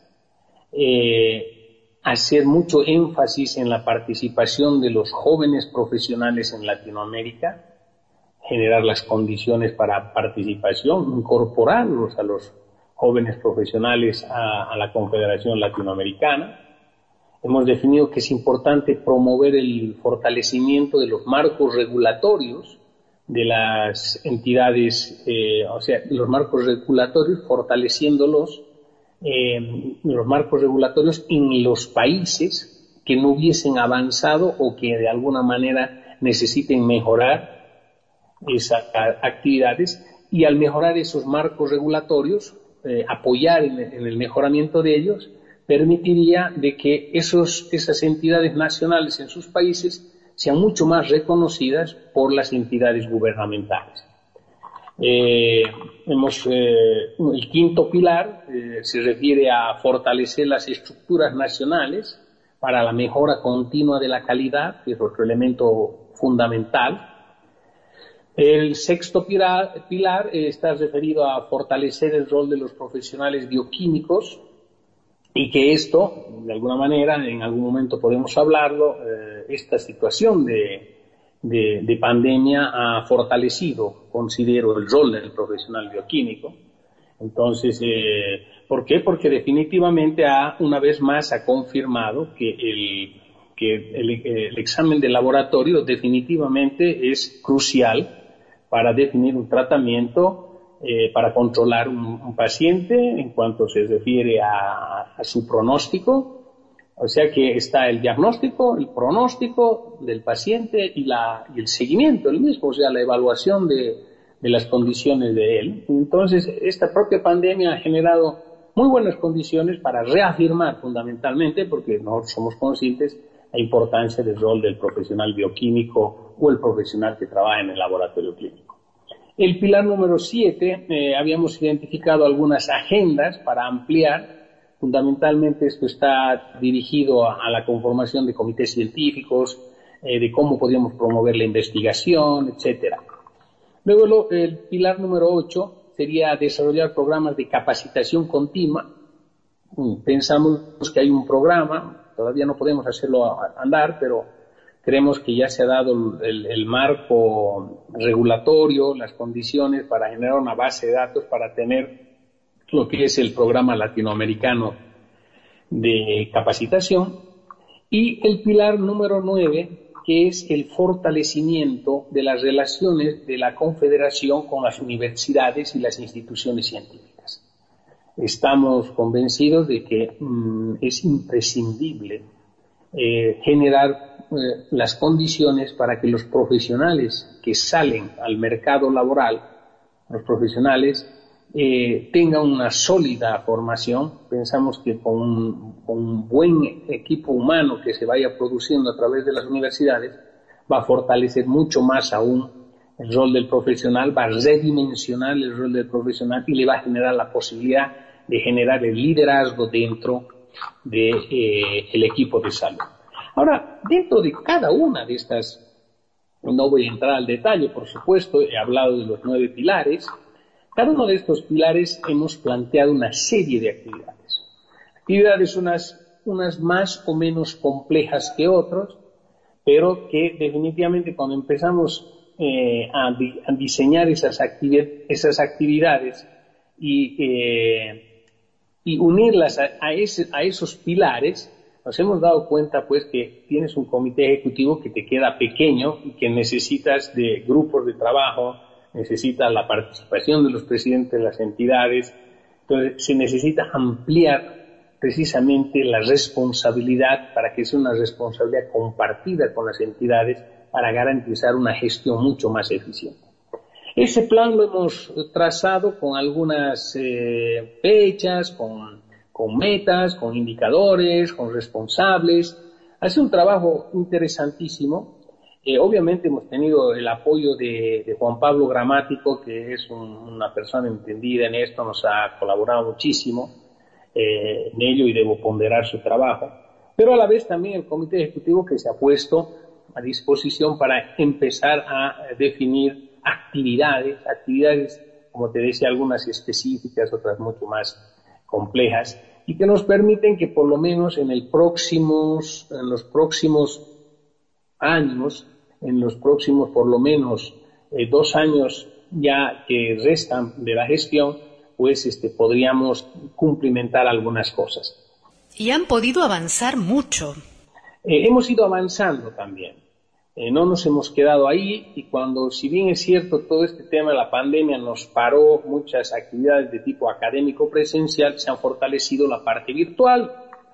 eh, hacer mucho énfasis en la participación de los jóvenes profesionales en Latinoamérica, generar las condiciones para participación, incorporarlos a los jóvenes profesionales a, a la Confederación Latinoamericana. Hemos definido que es importante promover el fortalecimiento de los marcos regulatorios de las entidades, eh, o sea, los marcos regulatorios, fortaleciéndolos, eh, los marcos regulatorios en los países que no hubiesen avanzado o que de alguna manera necesiten mejorar esas actividades, y al mejorar esos marcos regulatorios, eh, apoyar en, en el mejoramiento de ellos, permitiría de que esos, esas entidades nacionales en sus países sean mucho más reconocidas por las entidades gubernamentales. Eh, hemos, eh, el quinto pilar eh, se refiere a fortalecer las estructuras nacionales para la mejora continua de la calidad, que es otro elemento fundamental. El sexto pilar, pilar eh, está referido a fortalecer el rol de los profesionales bioquímicos, y que esto, de alguna manera, en algún momento podemos hablarlo, eh, esta situación de, de, de pandemia ha fortalecido, considero, el rol del profesional bioquímico. Entonces, eh, ¿por qué? Porque definitivamente ha, una vez más, ha confirmado que el, que el, el examen de laboratorio definitivamente es crucial para definir un tratamiento Eh, para controlar un, un paciente en cuanto se refiere a, a su pronóstico. O sea que está el diagnóstico, el pronóstico del paciente y, la, y el seguimiento el mismo, o sea, la evaluación de, de las condiciones de él. Entonces, esta propia pandemia ha generado muy buenas condiciones para reafirmar fundamentalmente, porque nosotros somos conscientes, la importancia del rol del profesional bioquímico o el profesional que trabaja en el laboratorio clínico. El pilar número siete, eh, habíamos identificado algunas agendas para ampliar. Fundamentalmente esto está dirigido a, a la conformación de comités científicos, eh, de cómo podríamos promover la investigación, etcétera. Luego lo, el pilar número ocho sería desarrollar programas de capacitación continua. Pensamos que hay un programa, todavía no podemos hacerlo andar, pero creemos que ya se ha dado el, el marco regulatorio, las condiciones para generar una base de datos para tener lo que es el programa latinoamericano de capacitación. Y el pilar número nueve, que es el fortalecimiento de las relaciones de la Confederación con las universidades y las instituciones científicas. Estamos convencidos de que mmm, es imprescindible eh, generar eh, las condiciones para que los profesionales que salen al mercado laboral, los profesionales, eh, tengan una sólida formación. Pensamos que con un, con un buen equipo humano que se vaya produciendo a través de las universidades va a fortalecer mucho más aún el rol del profesional, va a redimensionar el rol del profesional y le va a generar la posibilidad de generar el liderazgo dentro del de, eh, el equipo de salud. Ahora, dentro de cada una de estas, no voy a entrar al detalle, por supuesto, he hablado de los nueve pilares. Cada uno de estos pilares hemos planteado una serie de actividades. Actividades unas, unas más o menos complejas que otras, pero que definitivamente cuando empezamos eh, a, di, a diseñar esas, activi- esas actividades y, eh, y unirlas a, a, ese, a esos pilares, nos hemos dado cuenta pues que tienes un comité ejecutivo que te queda pequeño y que necesitas de grupos de trabajo, necesitas la participación de los presidentes de las entidades. Entonces se necesita ampliar precisamente la responsabilidad para que sea una responsabilidad compartida con las entidades para garantizar una gestión mucho más eficiente. Ese plan lo hemos trazado con algunas eh, fechas, con, con metas, con indicadores, con responsables. Hace un trabajo interesantísimo. Eh, obviamente hemos tenido el apoyo de, de Juan Pablo Gramático, que es un, una persona entendida en esto, nos ha colaborado muchísimo eh, en ello y debo ponderar su trabajo. Pero a la vez también el comité ejecutivo que se ha puesto a disposición para empezar a definir actividades, actividades, como te decía, algunas específicas, otras mucho más complejas, y que nos permiten que por lo menos en, el próximos, en los próximos años, en los próximos por lo menos eh, dos años ya que restan de la gestión, pues este, podríamos cumplimentar algunas cosas. Y han podido avanzar mucho. Eh, hemos ido avanzando también. Eh, no nos hemos quedado ahí y cuando, si bien es cierto, todo este tema de la pandemia nos paró muchas actividades de tipo académico presencial, se han fortalecido la parte virtual.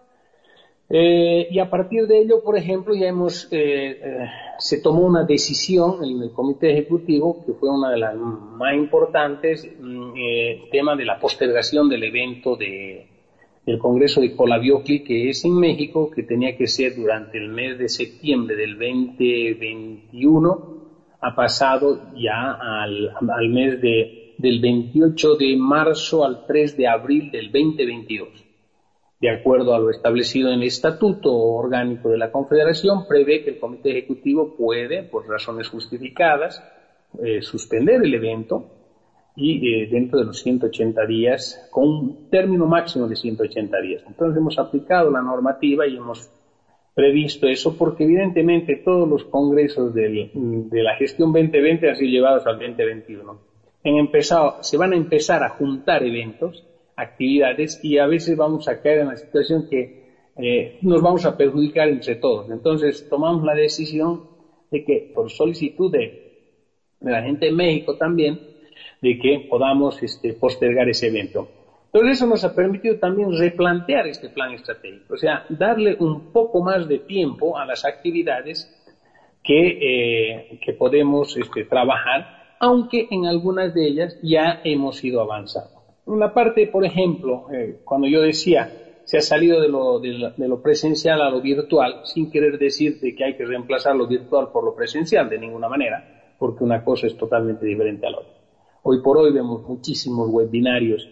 Eh, y a partir de ello, por ejemplo, ya hemos, eh, eh, se tomó una decisión en el comité ejecutivo, que fue una de las más importantes, eh, el tema de la postergación del evento de, del Congreso de Colabiocli, que es en México, que tenía que ser durante el mes de septiembre del veinte veintiuno, ha pasado ya al, al mes de, del veintiocho de marzo al tres de abril del veinte veintidós. De acuerdo a lo establecido en el Estatuto Orgánico de la Confederación, prevé que el Comité Ejecutivo puede, por razones justificadas, eh, suspender el evento y eh, dentro de los ciento ochenta días, con un término máximo de ciento ochenta días. Entonces hemos aplicado la normativa y hemos previsto eso porque evidentemente todos los congresos del, de la gestión veinte veinte han sido llevados al veinte veintiuno. Han empezado, se van a empezar a juntar eventos, actividades, y a veces vamos a caer en la situación que eh, nos vamos a perjudicar entre todos. Entonces tomamos la decisión de que, por solicitud de, de la gente de México también, de que podamos este, postergar ese evento. Entonces eso nos ha permitido también replantear este plan estratégico, o sea, darle un poco más de tiempo a las actividades que, eh, que podemos este, trabajar, aunque en algunas de ellas ya hemos ido avanzando. En la parte, por ejemplo, eh, cuando yo decía, se ha salido de lo, de, lo, de lo presencial a lo virtual, sin querer decir de que hay que reemplazar lo virtual por lo presencial, de ninguna manera, porque una cosa es totalmente diferente a la otra. Hoy por hoy vemos muchísimos webinarios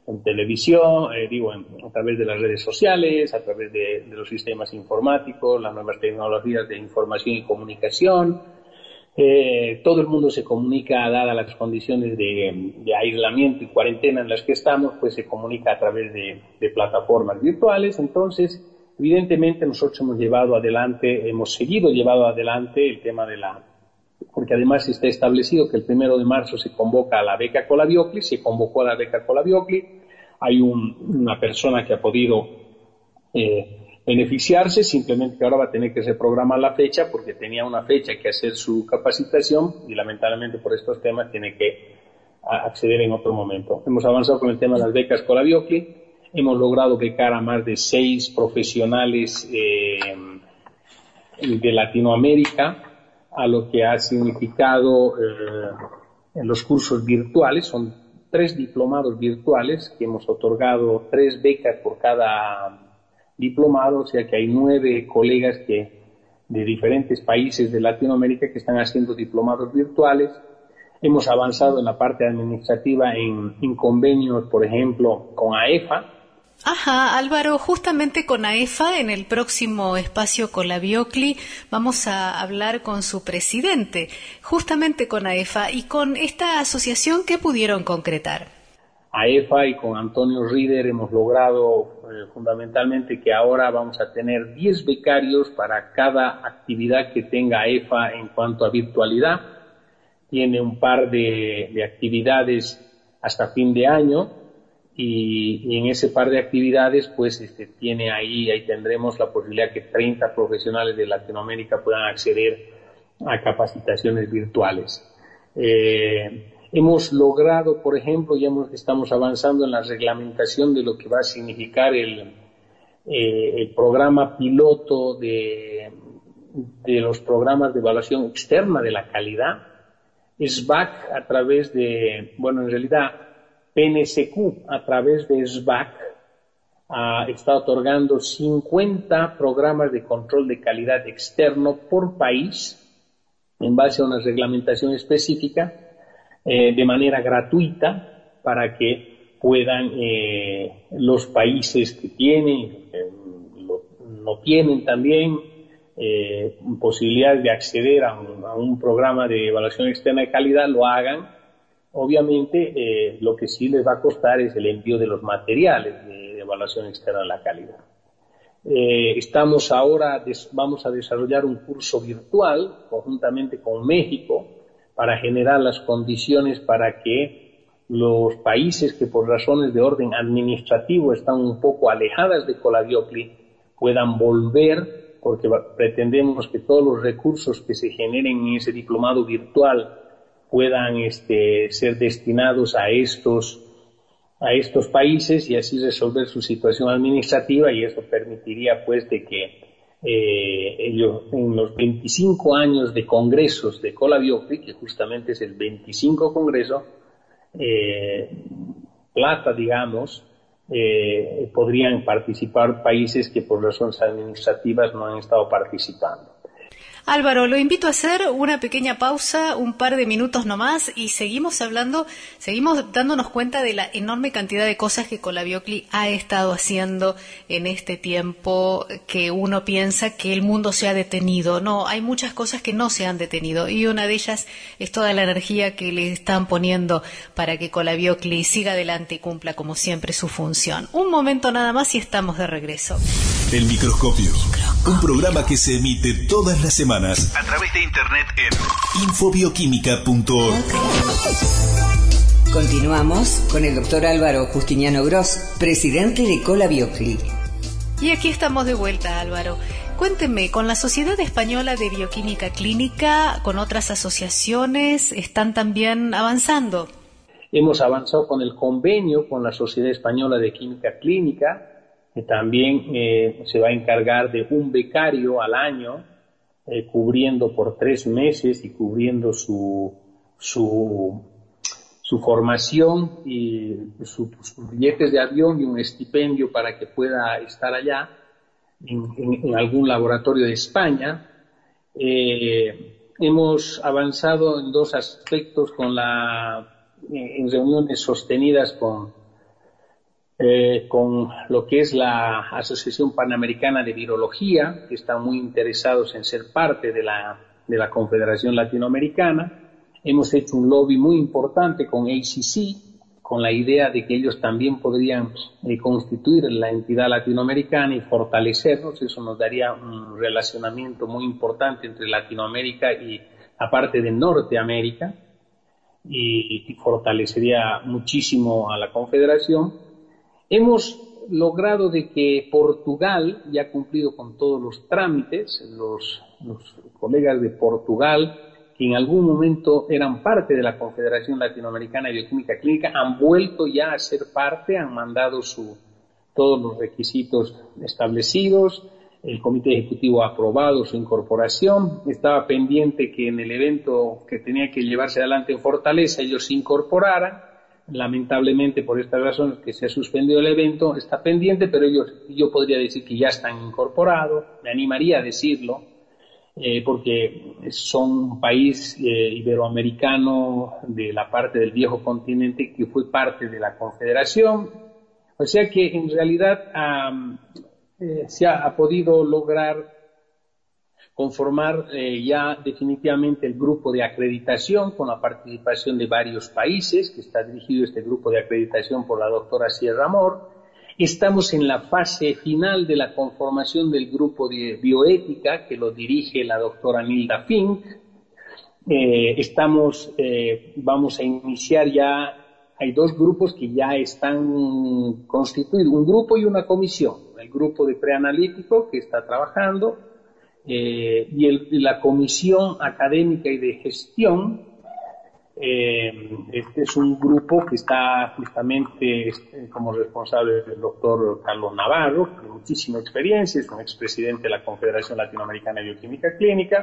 en televisión, eh, digo, en, a través de las redes sociales, a través de, de los sistemas informáticos, las nuevas tecnologías de información y comunicación. Eh, todo el mundo se comunica, dadas las condiciones de, de aislamiento y cuarentena en las que estamos, pues se comunica a través de, de plataformas virtuales. Entonces, evidentemente nosotros hemos llevado adelante, hemos seguido llevando adelante el tema de la, porque además está establecido que el primero de marzo se convoca a la beca Colabiocli, se convocó a la beca Colabiocli. Hay un, una persona que ha podido eh, beneficiarse, simplemente que ahora va a tener que reprogramar la fecha porque tenía una fecha que hacer su capacitación y lamentablemente por estos temas tiene que acceder en otro momento. Hemos avanzado con el tema de las becas Colabiocli, hemos logrado becar a más de seis profesionales eh, de Latinoamérica, a lo que ha significado eh, en los cursos virtuales, son tres diplomados virtuales que hemos otorgado tres becas por cada diplomado, o sea que hay nueve colegas que de diferentes países de Latinoamérica que están haciendo diplomados virtuales. Hemos avanzado en la parte administrativa en, en convenios, por ejemplo, con AEFA. Ajá, Álvaro, justamente con AEFA, en el próximo espacio Colabiocli, vamos a hablar con su presidente, justamente con AEFA, y con esta asociación, ¿qué pudieron concretar? AEFA y con Antonio Rieder hemos logrado eh, fundamentalmente que ahora vamos a tener diez becarios para cada actividad que tenga AEFA en cuanto a virtualidad. Tiene un par de, de actividades hasta fin de año. Y, y en ese par de actividades, pues, este, tiene ahí, ahí tendremos la posibilidad que treinta profesionales de Latinoamérica puedan acceder a capacitaciones virtuales. Eh, hemos logrado, por ejemplo, ya hemos, estamos avanzando en la reglamentación de lo que va a significar el, eh, el programa piloto de, de los programas de evaluación externa de la calidad. S B A C a través de, bueno, en realidad, P N C Q a través de S B A C uh, está otorgando cincuenta programas de control de calidad externo por país en base a una reglamentación específica eh, de manera gratuita para que puedan eh, los países que tienen, eh, lo, no tienen también eh, posibilidad de acceder a un, a un programa de evaluación externa de calidad, lo hagan. Obviamente, eh, lo que sí les va a costar es el envío de los materiales de, de evaluación externa de la calidad. Eh, estamos ahora, des, vamos a desarrollar un curso virtual conjuntamente con México para generar las condiciones para que los países que por razones de orden administrativo están un poco alejadas de Colabiocli puedan volver, porque pretendemos que todos los recursos que se generen en ese diplomado virtual puedan este, ser destinados a estos, a estos países y así resolver su situación administrativa, y eso permitiría pues de que eh, ellos en los veinticinco años de congresos de Colabiocli, que justamente es el veinticinco congreso, eh, plata digamos, eh, podrían participar países que por razones administrativas no han estado participando. Álvaro, lo invito a hacer una pequeña pausa, un par de minutos nomás, y seguimos hablando, seguimos dándonos cuenta de la enorme cantidad de cosas que Colabiocli ha estado haciendo en este tiempo que uno piensa que el mundo se ha detenido. No, hay muchas cosas que no se han detenido, y una de ellas es toda la energía que le están poniendo para que Colabiocli siga adelante y cumpla como siempre su función. Un momento nada más y estamos de regreso. El Microscopio, un programa que se emite todas las semanas a través de internet en infobioquímica punto org. Continuamos con el doctor Álvaro Justiniano Gross, presidente de Colabiocli. Y aquí estamos de vuelta, Álvaro. Cuénteme, con la Sociedad Española de Bioquímica Clínica, con otras asociaciones, ¿están también avanzando? Hemos avanzado con el convenio con la Sociedad Española de Química Clínica, que también eh, se va a encargar de un becario al año, eh, cubriendo por tres meses y cubriendo su, su, su formación y su, sus billetes de avión y un estipendio para que pueda estar allá en, en, en algún laboratorio de España. Eh, hemos avanzado en dos aspectos con la, en reuniones sostenidas con eh, con lo que es la Asociación Panamericana de Virología, que están muy interesados en ser parte de la, de la Confederación Latinoamericana. Hemos hecho un lobby muy importante con A C C, con la idea de que ellos también podrían eh, constituir la entidad latinoamericana y fortalecernos. Eso nos daría un relacionamiento muy importante entre Latinoamérica y la parte de Norteamérica y, y fortalecería muchísimo a la Confederación. Hemos logrado de que Portugal ya ha cumplido con todos los trámites. Los, los colegas de Portugal, que en algún momento eran parte de la Confederación Latinoamericana de Bioquímica Clínica, han vuelto ya a ser parte, han mandado su, todos los requisitos establecidos, el Comité Ejecutivo ha aprobado su incorporación. Estaba pendiente que en el evento que tenía que llevarse adelante en Fortaleza ellos se incorporaran. Lamentablemente, por estas razones que se ha suspendido el evento, está pendiente, pero ellos, yo podría decir que ya están incorporados, me animaría a decirlo, Eh, porque son un país eh, iberoamericano de la parte del viejo continente que fue parte de la Confederación. O sea que en realidad um, eh, se ha, ha podido lograr conformar eh, ya definitivamente el grupo de acreditación con la participación de varios países, que está dirigido este grupo de acreditación por la doctora Sierra Amor. Estamos en la fase final de la conformación del grupo de bioética que lo dirige la doctora Nilda Fink. Eh, estamos, eh, vamos a iniciar ya, hay dos grupos que ya están constituidos, un grupo y una comisión. El grupo de preanalítico que está trabajando eh, y, el, y la comisión académica y de gestión. Eh, este es un grupo que está justamente este, como responsable el doctor Carlos Navarro, que tiene muchísima experiencia, es un expresidente de la Confederación Latinoamericana de Bioquímica Clínica.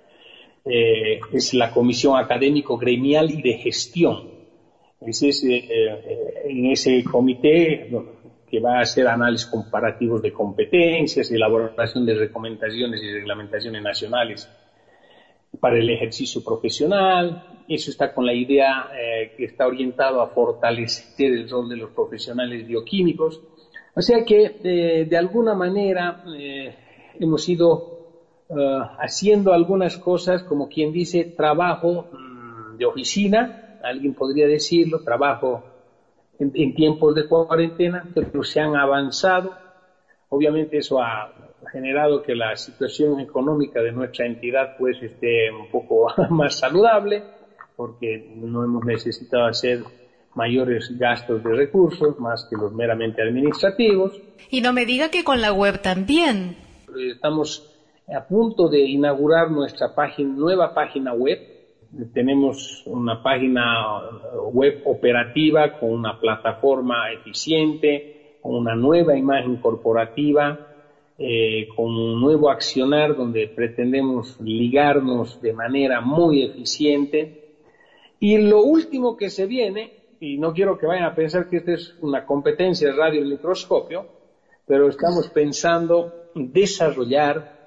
Eh, es la Comisión Académico Gremial y de Gestión. Es ese, eh, en ese comité que va a hacer análisis comparativos de competencias, elaboración de recomendaciones y reglamentaciones nacionales para el ejercicio profesional. Eso está con la idea eh, que está orientado a fortalecer el rol de los profesionales bioquímicos. O sea que eh, de alguna manera eh, hemos ido uh, haciendo algunas cosas, como quien dice, trabajo mmm, de oficina, alguien podría decirlo, trabajo en, en tiempos de cuarentena, pero se han avanzado. Obviamente eso ha generado que la situación económica de nuestra entidad pues esté un poco más saludable, porque no hemos necesitado hacer mayores gastos de recursos más que los meramente administrativos. Y no me diga que con la web también. Estamos a punto de inaugurar nuestra página, nueva página web. Tenemos una página web operativa con una plataforma eficiente, con una nueva imagen corporativa, eh, con un nuevo accionar donde pretendemos ligarnos de manera muy eficiente. Y lo último que se viene, y no quiero que vayan a pensar que esta es una competencia de radio y microscopio, pero estamos pensando desarrollar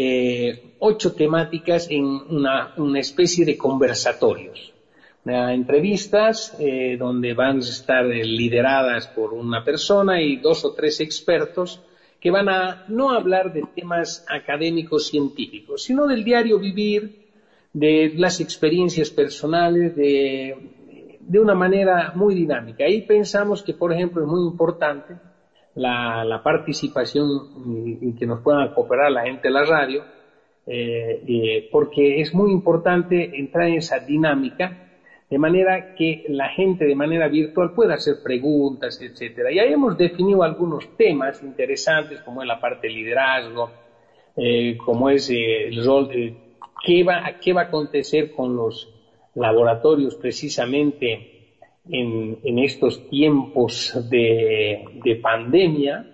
eh, ocho temáticas en una, una especie de conversatorios. Una, entrevistas eh, donde van a estar eh, lideradas por una persona y dos o tres expertos que van a no hablar de temas académicos científicos, sino del diario vivir, de las experiencias personales, de, de una manera muy dinámica. Ahí pensamos que, por ejemplo, es muy importante la, la participación y, y que nos puedan cooperar la gente de la radio, eh, eh, porque es muy importante entrar en esa dinámica de manera que la gente de manera virtual pueda hacer preguntas, etcétera. Y ahí hemos definido algunos temas interesantes, como es la parte de liderazgo, eh, como es eh, el rol de ¿Qué va, ¿Qué va a acontecer con los laboratorios precisamente en, en estos tiempos de, de pandemia?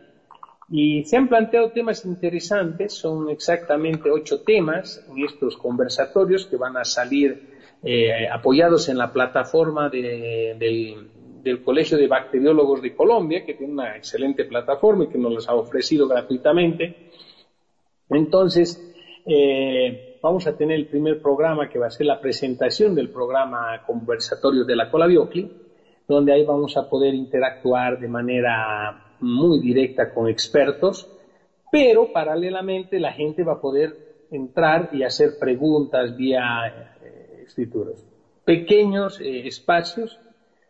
Y se han planteado temas interesantes, son exactamente ocho temas en estos conversatorios que van a salir eh, apoyados en la plataforma de, del, del Colegio de Bacteriólogos de Colombia, que tiene una excelente plataforma y que nos los ha ofrecido gratuitamente. Entonces, eh, vamos a tener el primer programa que va a ser la presentación del programa Conversatorios de la Colabiocli. donde ahí vamos a poder interactuar de manera muy directa con expertos, pero paralelamente la gente va a poder entrar y hacer preguntas vía eh, escrituras. Pequeños eh, espacios.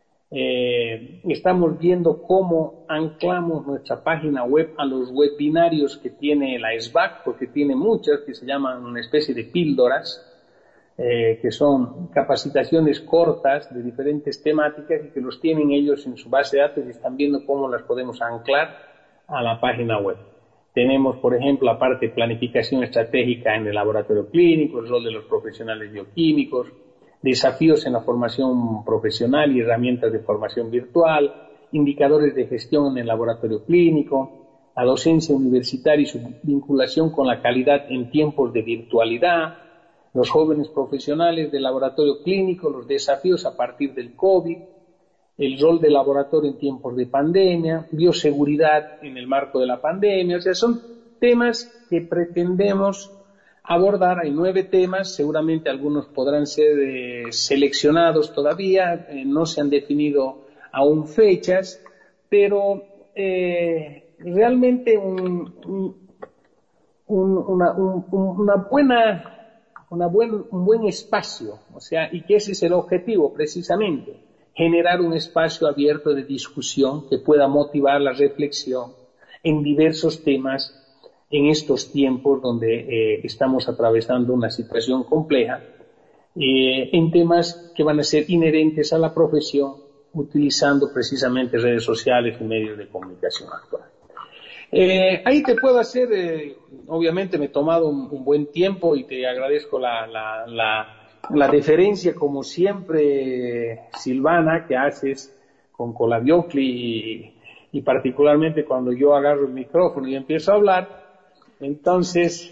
Eh, estamos viendo cómo anclamos nuestra página web a los webinarios que tiene la S B A C, porque tiene muchas que se llaman una especie de píldoras, eh, que son capacitaciones cortas de diferentes temáticas y que los tienen ellos en su base de datos y están viendo cómo las podemos anclar a la página web. Tenemos, por ejemplo, la parte de planificación estratégica en el laboratorio clínico, el rol de los profesionales bioquímicos, desafíos en la formación profesional y herramientas de formación virtual, indicadores de gestión en el laboratorio clínico, la docencia universitaria y su vinculación con la calidad en tiempos de virtualidad, los jóvenes profesionales del laboratorio clínico, los desafíos a partir del COVID, el rol del laboratorio en tiempos de pandemia, bioseguridad en el marco de la pandemia. O sea, son temas que pretendemos abordar. Hay nueve temas, seguramente algunos podrán ser eh, seleccionados todavía, eh, no se han definido aún fechas, pero eh, realmente un, un, un, una, un, una buena, una buen, un buen espacio, o sea, y que ese es el objetivo precisamente, generar un espacio abierto de discusión que pueda motivar la reflexión en diversos temas en estos tiempos donde eh, estamos atravesando una situación compleja, eh, en temas que van a ser inherentes a la profesión, utilizando precisamente redes sociales y medios de comunicación actuales. Eh, ahí te puedo hacer, eh, obviamente me he tomado un, un buen tiempo y te agradezco la, la, la, la deferencia, como siempre, Silvana, que haces con Colabiocli y, y particularmente cuando yo agarro el micrófono y empiezo a hablar. Entonces,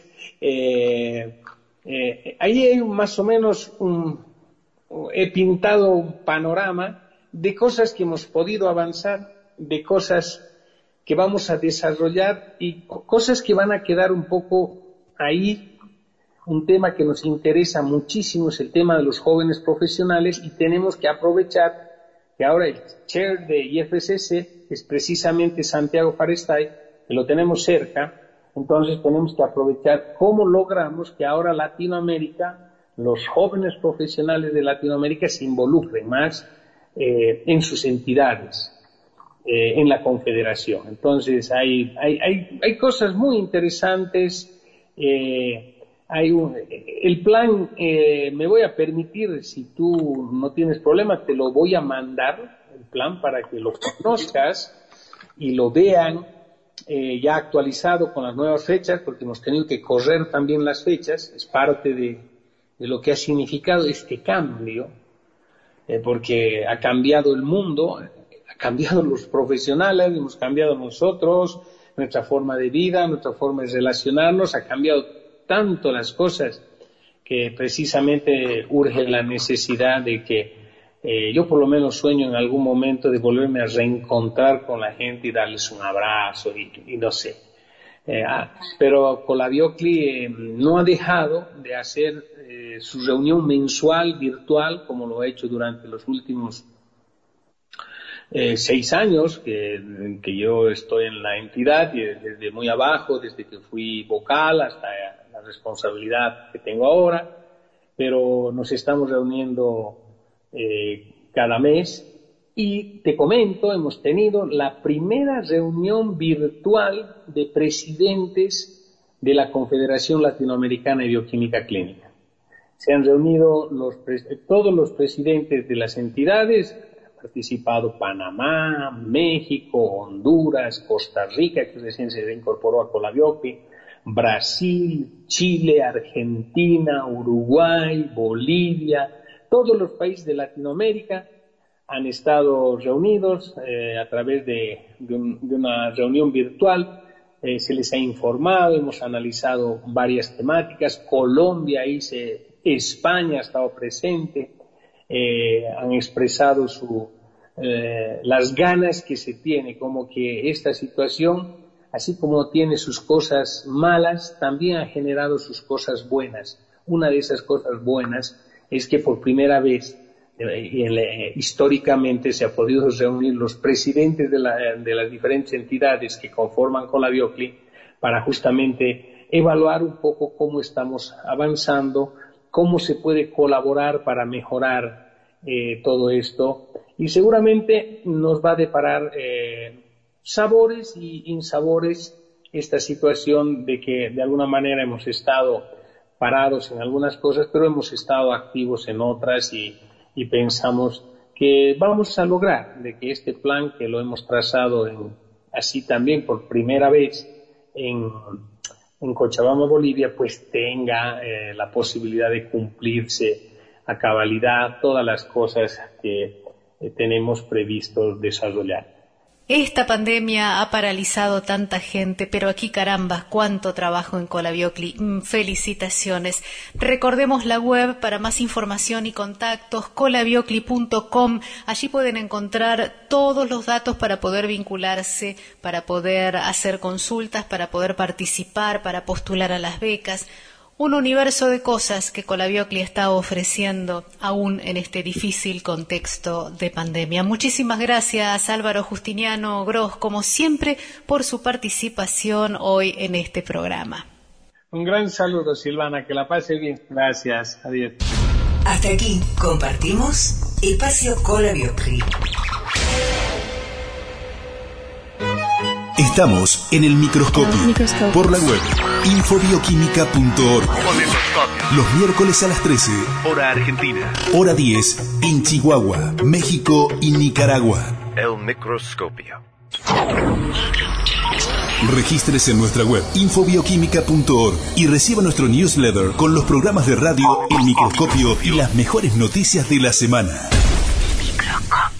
eh, eh, ahí hay más o menos un, he pintado un panorama de cosas que hemos podido avanzar, de cosas que vamos a desarrollar y cosas que van a quedar un poco ahí. Un tema que nos interesa muchísimo es el tema de los jóvenes profesionales y tenemos que aprovechar que ahora el chair de I F C C es precisamente Santiago Farestay, que lo tenemos cerca. Entonces tenemos que aprovechar cómo logramos que ahora Latinoamérica, los jóvenes profesionales de Latinoamérica se involucren más eh, en sus entidades, eh, en la confederación. Entonces hay, hay, hay, hay cosas muy interesantes. Eh, hay un, el plan, eh, me voy a permitir, si tú no tienes problema, te lo voy a mandar, el plan, para que lo conozcas y lo vean. Eh, ya actualizado con las nuevas fechas, porque hemos tenido que correr también las fechas, es parte de, de lo que ha significado este cambio, eh, porque ha cambiado el mundo, ha cambiado los profesionales, hemos cambiado nosotros, nuestra forma de vida, nuestra forma de relacionarnos, ha cambiado tanto las cosas que precisamente urge la necesidad de que Eh, yo por lo menos sueño en algún momento de volverme a reencontrar con la gente y darles un abrazo y, y no sé. Eh, ah, pero Colabiocli eh, no ha dejado de hacer eh, su reunión mensual virtual, como lo ha hecho durante los últimos eh, seis años que, que yo estoy en la entidad, y desde muy abajo, desde que fui vocal hasta la responsabilidad que tengo ahora, pero nos estamos reuniendo Eh, cada mes y te comento, hemos tenido la primera reunión virtual de presidentes de la Confederación Latinoamericana de Bioquímica Clínica. Se han reunido los, todos los presidentes de las entidades, ha participado Panamá, México, Honduras, Costa Rica, que recién se incorporó a Colabiocli, Brasil, Chile, Argentina, Uruguay, Bolivia. Todos los países de Latinoamérica han estado reunidos eh, a través de, de, un, de una reunión virtual. Eh, se les ha informado, hemos analizado varias temáticas. Colombia, ahí se, España ha estado presente, eh, han expresado su, eh, las ganas que se tiene, como que esta situación, así como tiene sus cosas malas, también ha generado sus cosas buenas. Una de esas cosas buenas es que por primera vez y eh, históricamente se ha podido reunir los presidentes de, la, de las diferentes entidades que conforman Colabiocli para justamente evaluar un poco cómo estamos avanzando, cómo se puede colaborar para mejorar eh, todo esto, y seguramente nos va a deparar eh, sabores y insabores esta situación de que de alguna manera hemos estado parados en algunas cosas, pero hemos estado activos en otras, y y pensamos que vamos a lograr de que este plan, que lo hemos trazado en, así también por primera vez en, en Cochabamba, Bolivia, pues tenga eh, la posibilidad de cumplirse a cabalidad todas las cosas que eh, tenemos previsto desarrollar. Esta pandemia ha paralizado tanta gente, pero aquí, caramba, cuánto trabajo en Colabiocli. Felicitaciones. Recordemos la web para más información y contactos, colabiocli punto com. Allí pueden encontrar todos los datos para poder vincularse, para poder hacer consultas, para poder participar, para postular a las becas. Un universo de cosas que Colabiocli está ofreciendo aún en este difícil contexto de pandemia. Muchísimas gracias, Álvaro Justiniano Gross, como siempre, por su participación hoy en este programa. Un gran saludo, Silvana, que la pase bien. Gracias, adiós. Hasta aquí compartimos Espacio Colabiocli. Estamos en el microscopio, el microscopio. Por la web infobioquímica punto org. Los miércoles a las trece, hora argentina, hora diez, en Chihuahua, México y Nicaragua. El microscopio. Regístrese en nuestra web infobioquímica punto org y reciba nuestro newsletter con los programas de radio El Microscopio y las mejores noticias de la semana. Microscopio.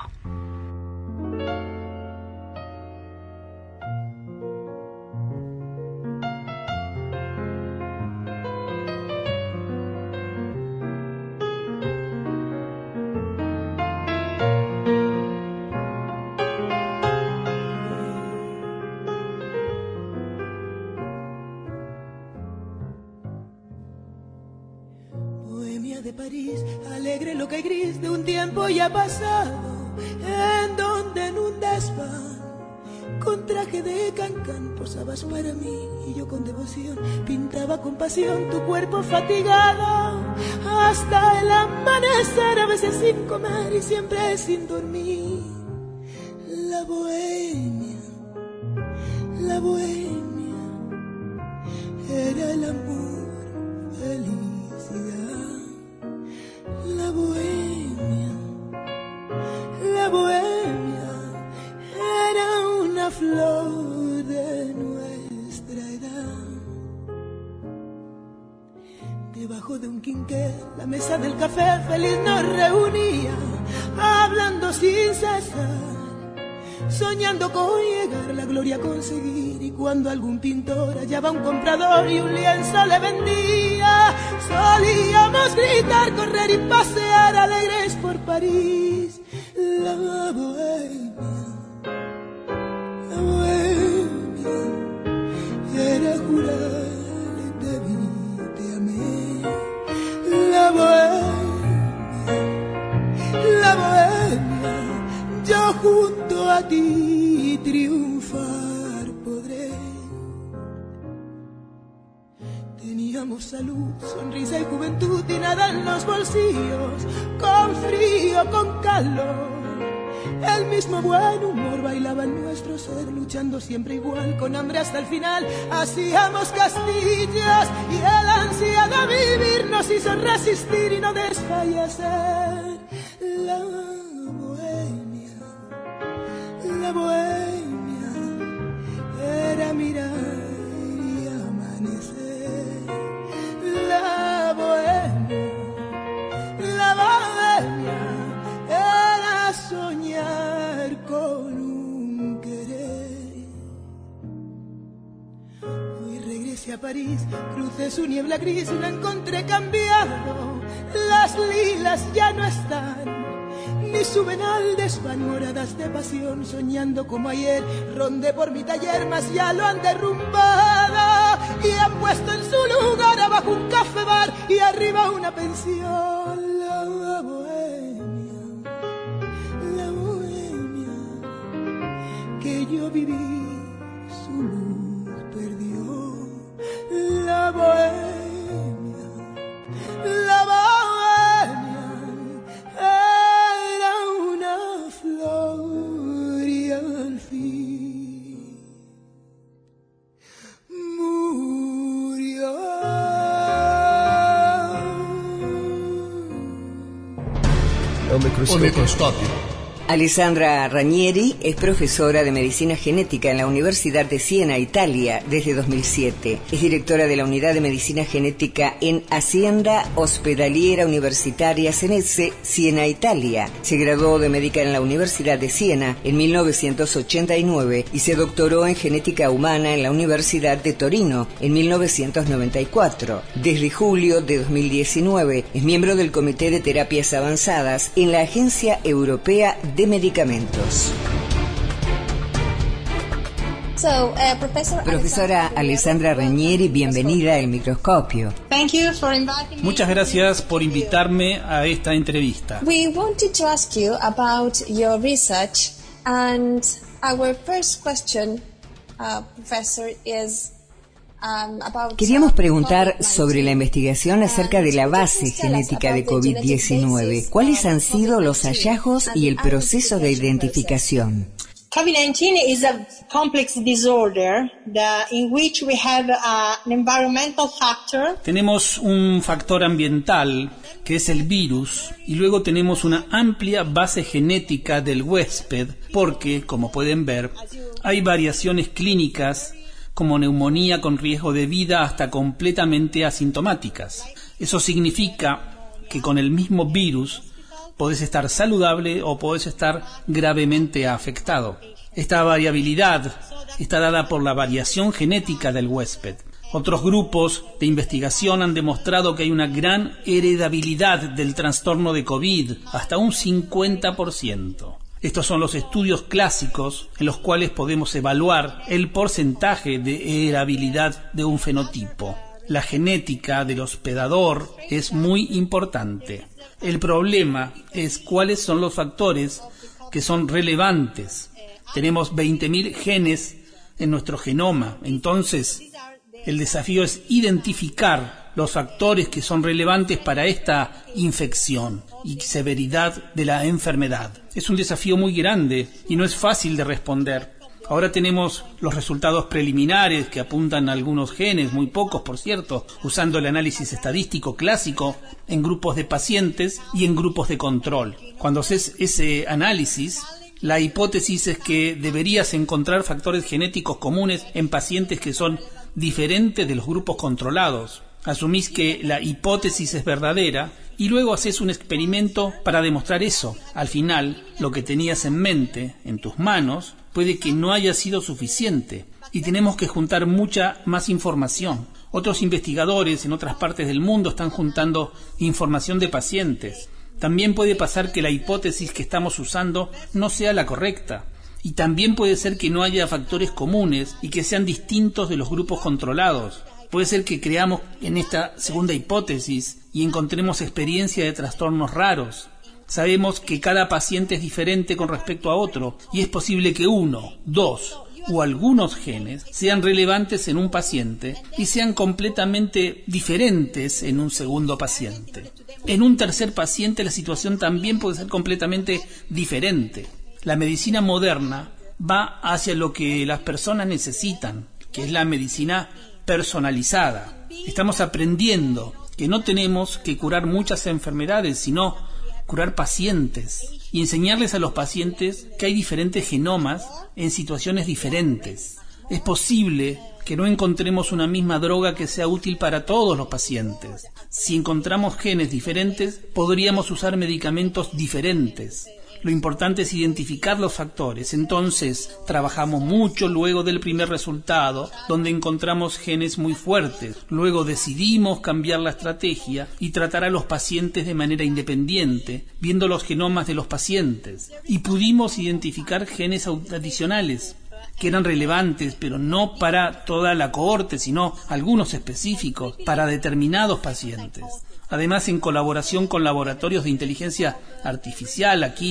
De París, alegre lo que gris de un tiempo ya pasado, en donde en un desván con traje de cancán posabas para mí y yo con devoción pintaba con pasión tu cuerpo fatigado hasta el amanecer, a veces sin comer y siempre sin dormir. La bohemia, la bohemia era el amor feliz. La bohemia, la bohemia era una flor de nuestra edad. Debajo de un quinqué, la mesa del café feliz nos reunía, hablando sin cesar, soñando con llegar, la gloria a conseguir. Y cuando algún pintor hallaba un comprador y un lienzo le vendía, solíamos gritar, correr y pasear alegres por París. La bohemia, la bohemia era jurar, te vi, te amé. La bohemia, la bohemia, yo junto a ti triunfar podré. Teníamos salud, sonrisa y juventud y nada en los bolsillos, con frío, con calor. El mismo buen humor bailaba en nuestro ser, luchando siempre igual, con hambre hasta el final. Hacíamos castillos y el ansia de vivir nos hizo resistir y no desfallecer. La bohemia, la bohemia era mirar y amanecer. La bohemia, la bohemia era soñar con un querer. Hoy regresé a París, crucé su niebla gris, la encontré cambiado. Las lilas ya no están, ni suben al desván, moradas de pasión, soñando como ayer. Rondé por mi taller, mas ya lo han derrumbado y han puesto en su lugar abajo un café bar y arriba una pensión. La bohemia, yo viví, su luz perdió. La bohemia, la bohemia era una flor y al fin murió. El microscopio. El microscopio. Alessandra Ranieri es profesora de Medicina Genética en la Universidad de Siena, Italia, desde dos mil siete. Es directora de la Unidad de Medicina Genética en Azienda Ospedaliera Universitaria Senese, Siena, Italia. Se graduó de médica en la Universidad de Siena en mil novecientos ochenta y nueve y se doctoró en Genética Humana en la Universidad de Torino en mil novecientos noventa y cuatro. Desde julio de dos mil diecinueve es miembro del Comité de Terapias Avanzadas en la Agencia Europea de Medicamentos. So, uh, Professor Profesora Alessandra Ranieri, bienvenida al Microscopio. Thank you for inviting me. Muchas gracias por invitarme a esta entrevista. We wanted to ask you about your research, and our first question, uh, Professor, is Queríamos preguntar sobre la investigación acerca de la base genética de COVID diecinueve. ¿Cuáles han sido los hallazgos y el proceso de identificación? COVID nineteen is a complex disorder the, in which we have uh, an environmental factor. Tenemos un factor ambiental que es el virus y luego tenemos una amplia base genética del huésped porque, como pueden ver, hay variaciones clínicas como neumonía con riesgo de vida hasta completamente asintomáticas. Eso significa que con el mismo virus podés estar saludable o podés estar gravemente afectado. Esta variabilidad está dada por la variación genética del huésped. Otros grupos de investigación han demostrado que hay una gran heredabilidad del trastorno de COVID, hasta un cincuenta por ciento. Estos son los estudios clásicos en los cuales podemos evaluar el porcentaje de heredabilidad de un fenotipo. La genética del hospedador es muy importante. El problema es cuáles son los factores que son relevantes. Tenemos veinte mil genes en nuestro genoma, entonces el desafío es identificar los factores que son relevantes para esta infección y severidad de la enfermedad. Es un desafío muy grande y no es fácil de responder. Ahora tenemos los resultados preliminares que apuntan a algunos genes, muy pocos por cierto, usando el análisis estadístico clásico en grupos de pacientes y en grupos de control. Cuando haces ese análisis, la hipótesis es que deberías encontrar factores genéticos comunes en pacientes que son diferentes de los grupos controlados. Asumís que la hipótesis es verdadera y luego haces un experimento para demostrar eso. Al final, lo que tenías en mente, en tus manos, puede que no haya sido suficiente y tenemos que juntar mucha más información. Otros investigadores en otras partes del mundo están juntando información de pacientes. También puede pasar que la hipótesis que estamos usando no sea la correcta. Y también puede ser que no haya factores comunes y que sean distintos de los grupos controlados. Puede ser que creamos en esta segunda hipótesis y encontremos experiencia de trastornos raros. Sabemos que cada paciente es diferente con respecto a otro y es posible que uno, dos o algunos genes sean relevantes en un paciente y sean completamente diferentes en un segundo paciente. En un tercer paciente la situación también puede ser completamente diferente. La medicina moderna va hacia lo que las personas necesitan, que es la medicina personalizada. Estamos aprendiendo que no tenemos que curar muchas enfermedades, sino curar pacientes y enseñarles a los pacientes que hay diferentes genomas en situaciones diferentes. Es posible que no encontremos una misma droga que sea útil para todos los pacientes. Si encontramos genes diferentes, podríamos usar medicamentos diferentes. Lo importante es identificar los factores. Entonces, trabajamos mucho luego del primer resultado, donde encontramos genes muy fuertes. Luego decidimos cambiar la estrategia y tratar a los pacientes de manera independiente, viendo los genomas de los pacientes. Y pudimos identificar genes adicionales que eran relevantes, pero no para toda la cohorte, sino algunos específicos para determinados pacientes. Además, en colaboración con laboratorios de inteligencia artificial aquí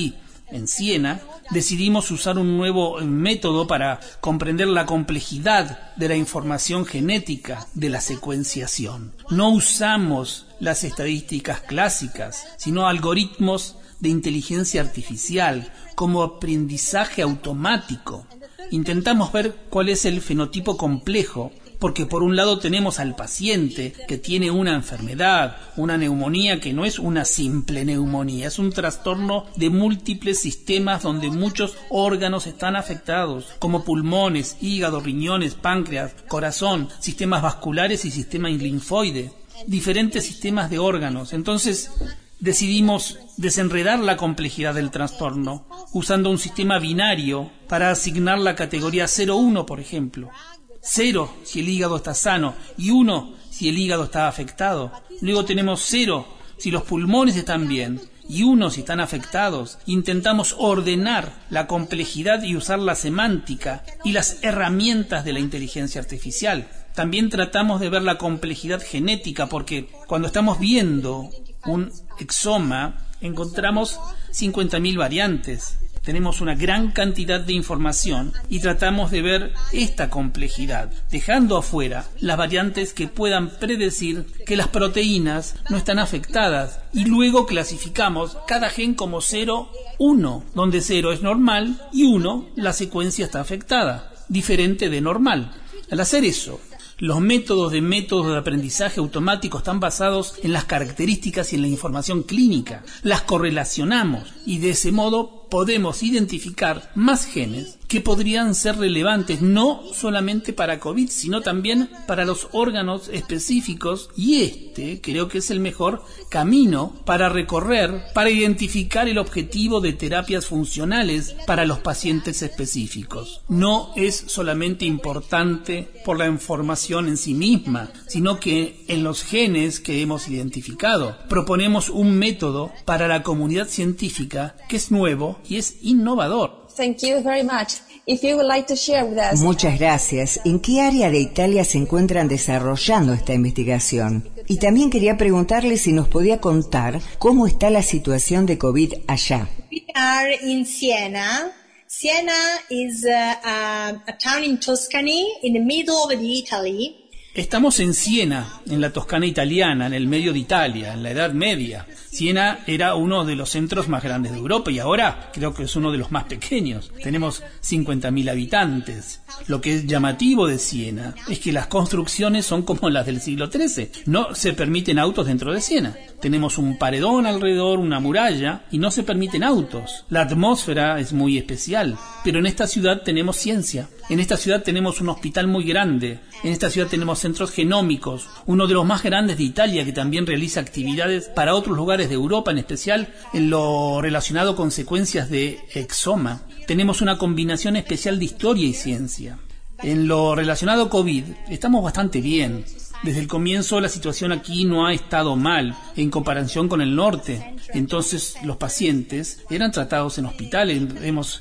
en Siena, decidimos usar un nuevo método para comprender la complejidad de la información genética de la secuenciación. No usamos las estadísticas clásicas, sino algoritmos de inteligencia artificial como aprendizaje automático. Intentamos ver cuál es el fenotipo complejo, porque por un lado tenemos al paciente que tiene una enfermedad, una neumonía que no es una simple neumonía, es un trastorno de múltiples sistemas donde muchos órganos están afectados, como pulmones, hígado, riñones, páncreas, corazón, sistemas vasculares y sistema linfoide, diferentes sistemas de órganos. Entonces decidimos desenredar la complejidad del trastorno usando un sistema binario para asignar la categoría cero uno, por ejemplo. Cero si el hígado está sano y uno si el hígado está afectado. Luego tenemos cero si los pulmones están bien y uno si están afectados. Intentamos ordenar la complejidad y usar la semántica y las herramientas de la inteligencia artificial. También tratamos de ver la complejidad genética, porque cuando estamos viendo un exoma encontramos cincuenta mil variantes. Tenemos una gran cantidad de información y tratamos de ver esta complejidad, dejando afuera las variantes que puedan predecir que las proteínas no están afectadas, y luego clasificamos cada gen como cero, uno, donde cero es normal y uno, la secuencia está afectada, diferente de normal. Al hacer eso, los métodos de métodos de aprendizaje automático están basados en las características y en la información clínica. Las correlacionamos y de ese modo podemos identificar más genes que podrían ser relevantes no solamente para COVID, sino también para los órganos específicos, y este creo que es el mejor camino para recorrer, para identificar el objetivo de terapias funcionales para los pacientes específicos. No es solamente importante por la información en sí misma, sino que en los genes que hemos identificado proponemos un método para la comunidad científica que es nuevo y es innovador. Thank you very much. If you would like to share with us. Muchas gracias. ¿En qué área de Italia se encuentran desarrollando esta investigación? Y también quería preguntarle si nos podía contar cómo está la situación de COVID allá. We are in Siena. Siena is a, a, a town in Tuscany, in the middle of Italy. Estamos en Siena, en la Toscana italiana, en el medio de Italia, en la Edad Media. Siena era uno de los centros más grandes de Europa y ahora creo que es uno de los más pequeños. Tenemos cincuenta mil habitantes. Lo que es llamativo de Siena es que las construcciones son como las del siglo trece. No se permiten autos dentro de Siena. Tenemos un paredón alrededor, una muralla, y no se permiten autos. La atmósfera es muy especial, pero en esta ciudad tenemos ciencia. En esta ciudad tenemos un hospital muy grande. En esta ciudad tenemos centros genómicos, uno de los más grandes de Italia, que también realiza actividades para otros lugares de Europa, en especial en lo relacionado con secuencias de exoma. Tenemos una combinación especial de historia y ciencia. En lo relacionado a COVID estamos bastante bien. Desde el comienzo la situación aquí no ha estado mal en comparación con el norte. Entonces los pacientes eran tratados en hospitales. Hemos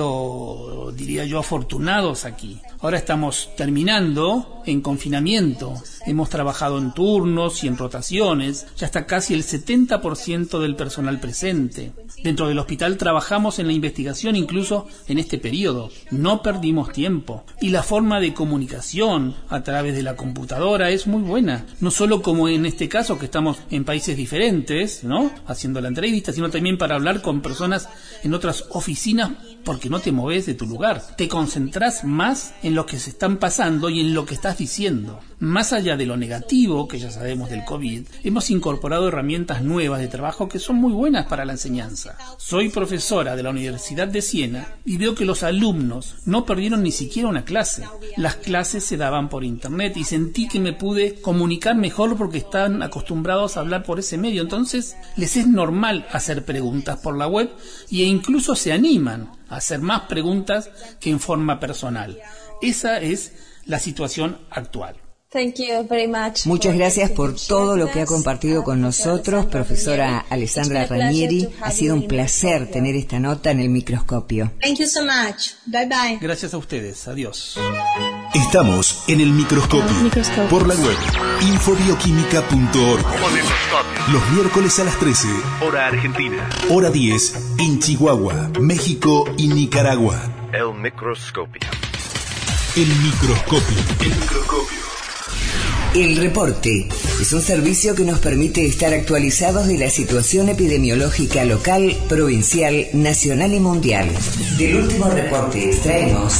sido, diría yo, afortunados aquí. Ahora estamos terminando en confinamiento. Hemos trabajado en turnos y en rotaciones. Ya está casi el setenta por ciento del personal presente. Dentro del hospital trabajamos en la investigación incluso en este periodo. No perdimos tiempo. Y la forma de comunicación a través de la computadora es muy buena. No solo como en este caso que estamos en países diferentes, ¿no?, haciendo la entrevista, sino también para hablar con personas en otras oficinas, porque no te moves de tu lugar. Te concentrás más en lo que se están pasando y en lo que estás diciendo. Más allá de lo negativo que ya sabemos del COVID, hemos incorporado herramientas nuevas de trabajo que son muy buenas para la enseñanza. Soy profesora de la Universidad de Siena y veo que los alumnos no perdieron ni siquiera una clase. Las clases se daban por internet y sentí que me pude comunicar mejor porque están acostumbrados a hablar por ese medio. Entonces les es normal hacer preguntas por la web e incluso se animan a hacer más preguntas que en forma personal. Esa es la situación actual. Thank you very much. Muchas gracias por todo lo que ha compartido con nosotros, profesora Alessandra Ranieri. Ha sido un placer tener esta nota en el microscopio. Thank you so much. Bye bye. Gracias a ustedes. Adiós. Estamos en el microscopio, microscopio. Por la web infobioquímica punto org. Los miércoles a las trece, hora argentina. Hora diez, en Chihuahua, México y Nicaragua. El microscopio. El microscopio. El microscopio. El reporte es un servicio que nos permite estar actualizados de la situación epidemiológica local, provincial, nacional y mundial. Del último reporte extraemos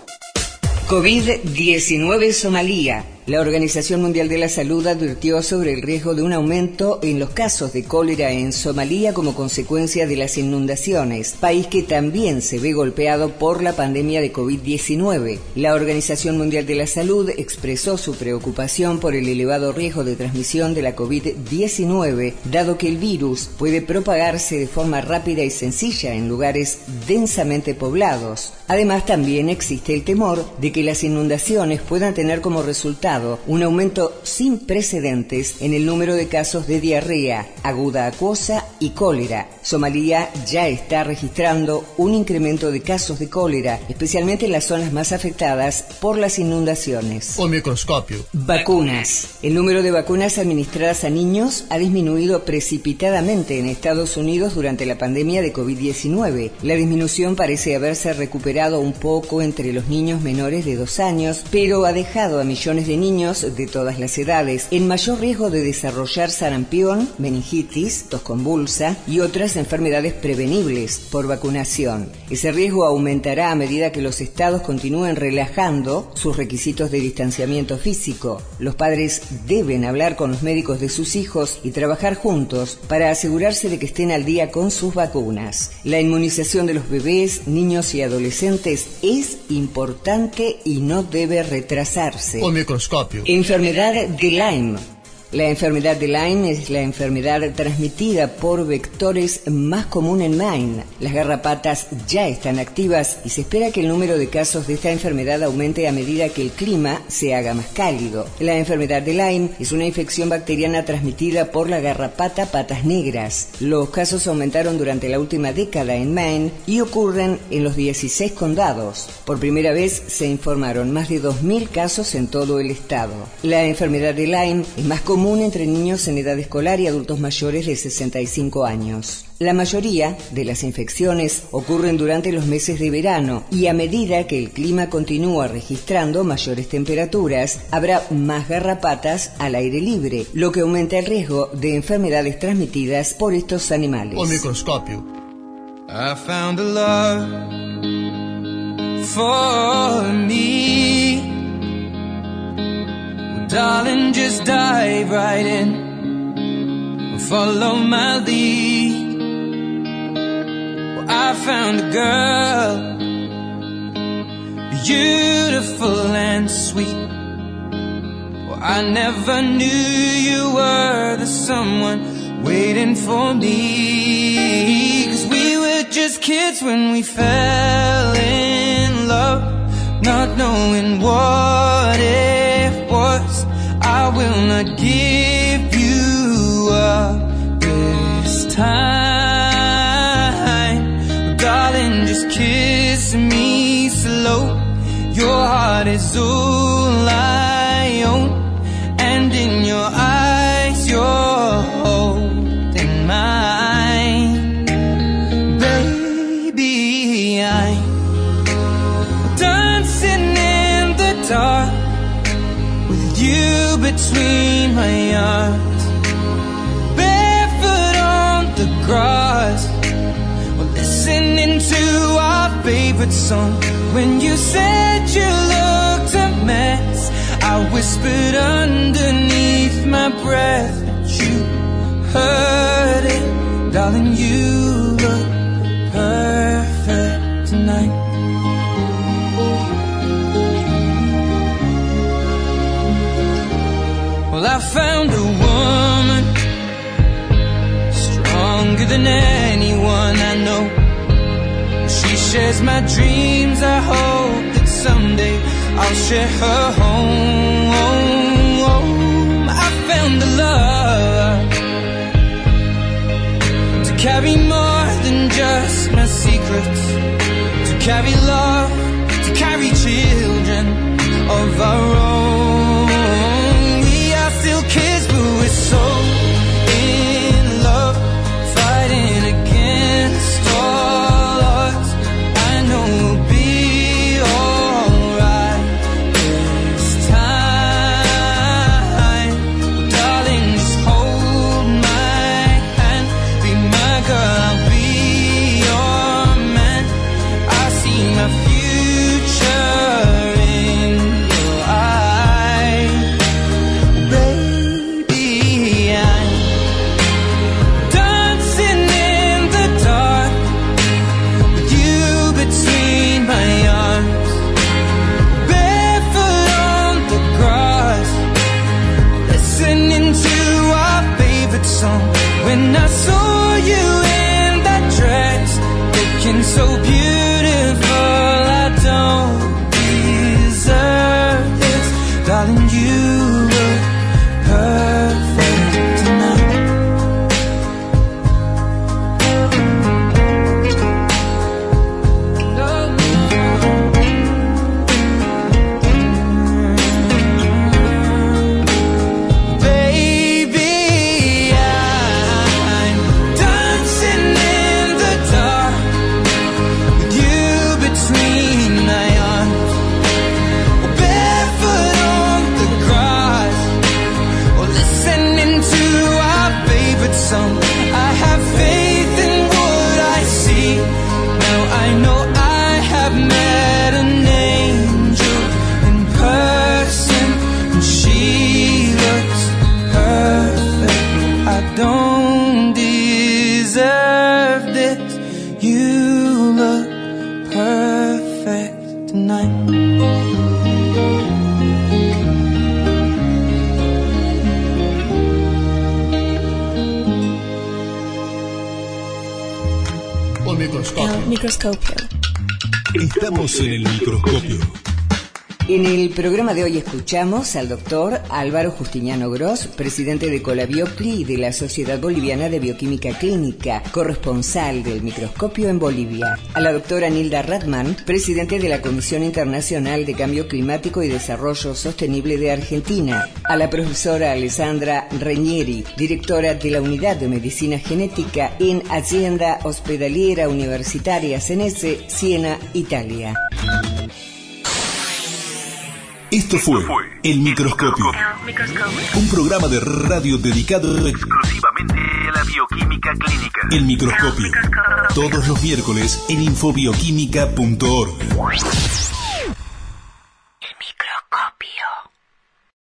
COVID diecinueve Somalia. La Organización Mundial de la Salud advirtió sobre el riesgo de un aumento en los casos de cólera en Somalia como consecuencia de las inundaciones, país que también se ve golpeado por la pandemia de COVID diecinueve. La Organización Mundial de la Salud expresó su preocupación por el elevado riesgo de transmisión de la COVID diecinueve, dado que el virus puede propagarse de forma rápida y sencilla en lugares densamente poblados. Además, también existe el temor de que las inundaciones puedan tener como resultado un aumento sin precedentes en el número de casos de diarrea aguda acuosa y cólera. Somalia ya está registrando un incremento de casos de cólera, especialmente en las zonas más afectadas por las inundaciones. Un microscopio. Vacunas. El número de vacunas administradas a niños ha disminuido precipitadamente en Estados Unidos durante la pandemia de COVID diecinueve. La disminución parece haberse recuperado un poco entre los niños menores de dos años, pero ha dejado a millones de niños de todas las edades en mayor riesgo de desarrollar sarampión, meningitis, tos convulsa y otras enfermedades prevenibles por vacunación. Ese riesgo aumentará a medida que los estados continúen relajando sus requisitos de distanciamiento físico. Los padres deben hablar con los médicos de sus hijos y trabajar juntos para asegurarse de que estén al día con sus vacunas. La inmunización de los bebés, niños y adolescentes es importante y no debe retrasarse. Un microscopio. Enfermedad de Lyme. La enfermedad de Lyme es la enfermedad transmitida por vectores más común en Maine. Las garrapatas ya están activas y se espera que el número de casos de esta enfermedad aumente a medida que el clima se haga más cálido. La enfermedad de Lyme es una infección bacteriana transmitida por la garrapata patas negras. Los casos aumentaron durante la última década en Maine y ocurren en los dieciséis condados. Por primera vez se informaron más de dos mil casos en todo el estado. La enfermedad de Lyme es más común común entre niños en edad escolar y adultos mayores de sesenta y cinco años. La mayoría de las infecciones ocurren durante los meses de verano y a medida que el clima continúa registrando mayores temperaturas, habrá más garrapatas al aire libre, lo que aumenta el riesgo de enfermedades transmitidas por estos animales. Un microscopio. I found a love for me. Darling, just dive right in, follow my lead. Well, I found a girl, beautiful and sweet. Well, I never knew you were the someone waiting for me. 'Cause we were just kids when we fell in love, not knowing what it was. I will not give you up this time. Darling, just kiss me slow. Your heart is all I own, and in your eyes you're holding mine. Baby, I'm dancing in the dark, you between my arms, barefoot on the grass, we're listening to our favorite song. When you said you looked a mess, I whispered underneath my breath that you heard it. Darling, you look perfect tonight. Well, I found a woman stronger than anyone I know. She shares my dreams. I hope that someday I'll share her home. carry love, to carry children of our own. We are still kids, but we're so in love, fighting against all odds. I know we'll be alright this time. Well, darling, just hold my hand, be my girl, I'll be your man. I see my future in your eyes. Baby, I'm dancing in the dark with you between my arms, barefoot on the grass, listening to our favorite song. When I saw you in that dress, looking so beautiful, I don't deserve this. Darling, you look perfect tonight. Baby, I'm dancing in the dark with you between my arms, or barefoot on the grass, or listening to our favorite song. I have faith in what I see. Now I know I have met an angel in person, and she looks perfect. I don't deserve this. You look perfect tonight. Un microscopio. El microscopio. Estamos en el microscopio. En el programa de hoy escuchamos al doctor Álvaro Justiniano Gross, presidente de Colabiocli y de la Sociedad Boliviana de Bioquímica Clínica, corresponsal del microscopio en Bolivia; a la doctora Nilda Radman, presidente de la Comisión Internacional de Cambio Climático y Desarrollo Sostenible de Argentina; a la profesora Alessandra Reñieri, directora de la Unidad de Medicina Genética en Azienda Hospedaliera Universitaria Senese, Siena, Italia. Esto fue El Microscopio, un programa de radio dedicado exclusivamente a la bioquímica clínica. El Microscopio, todos los miércoles en infobioquímica punto org.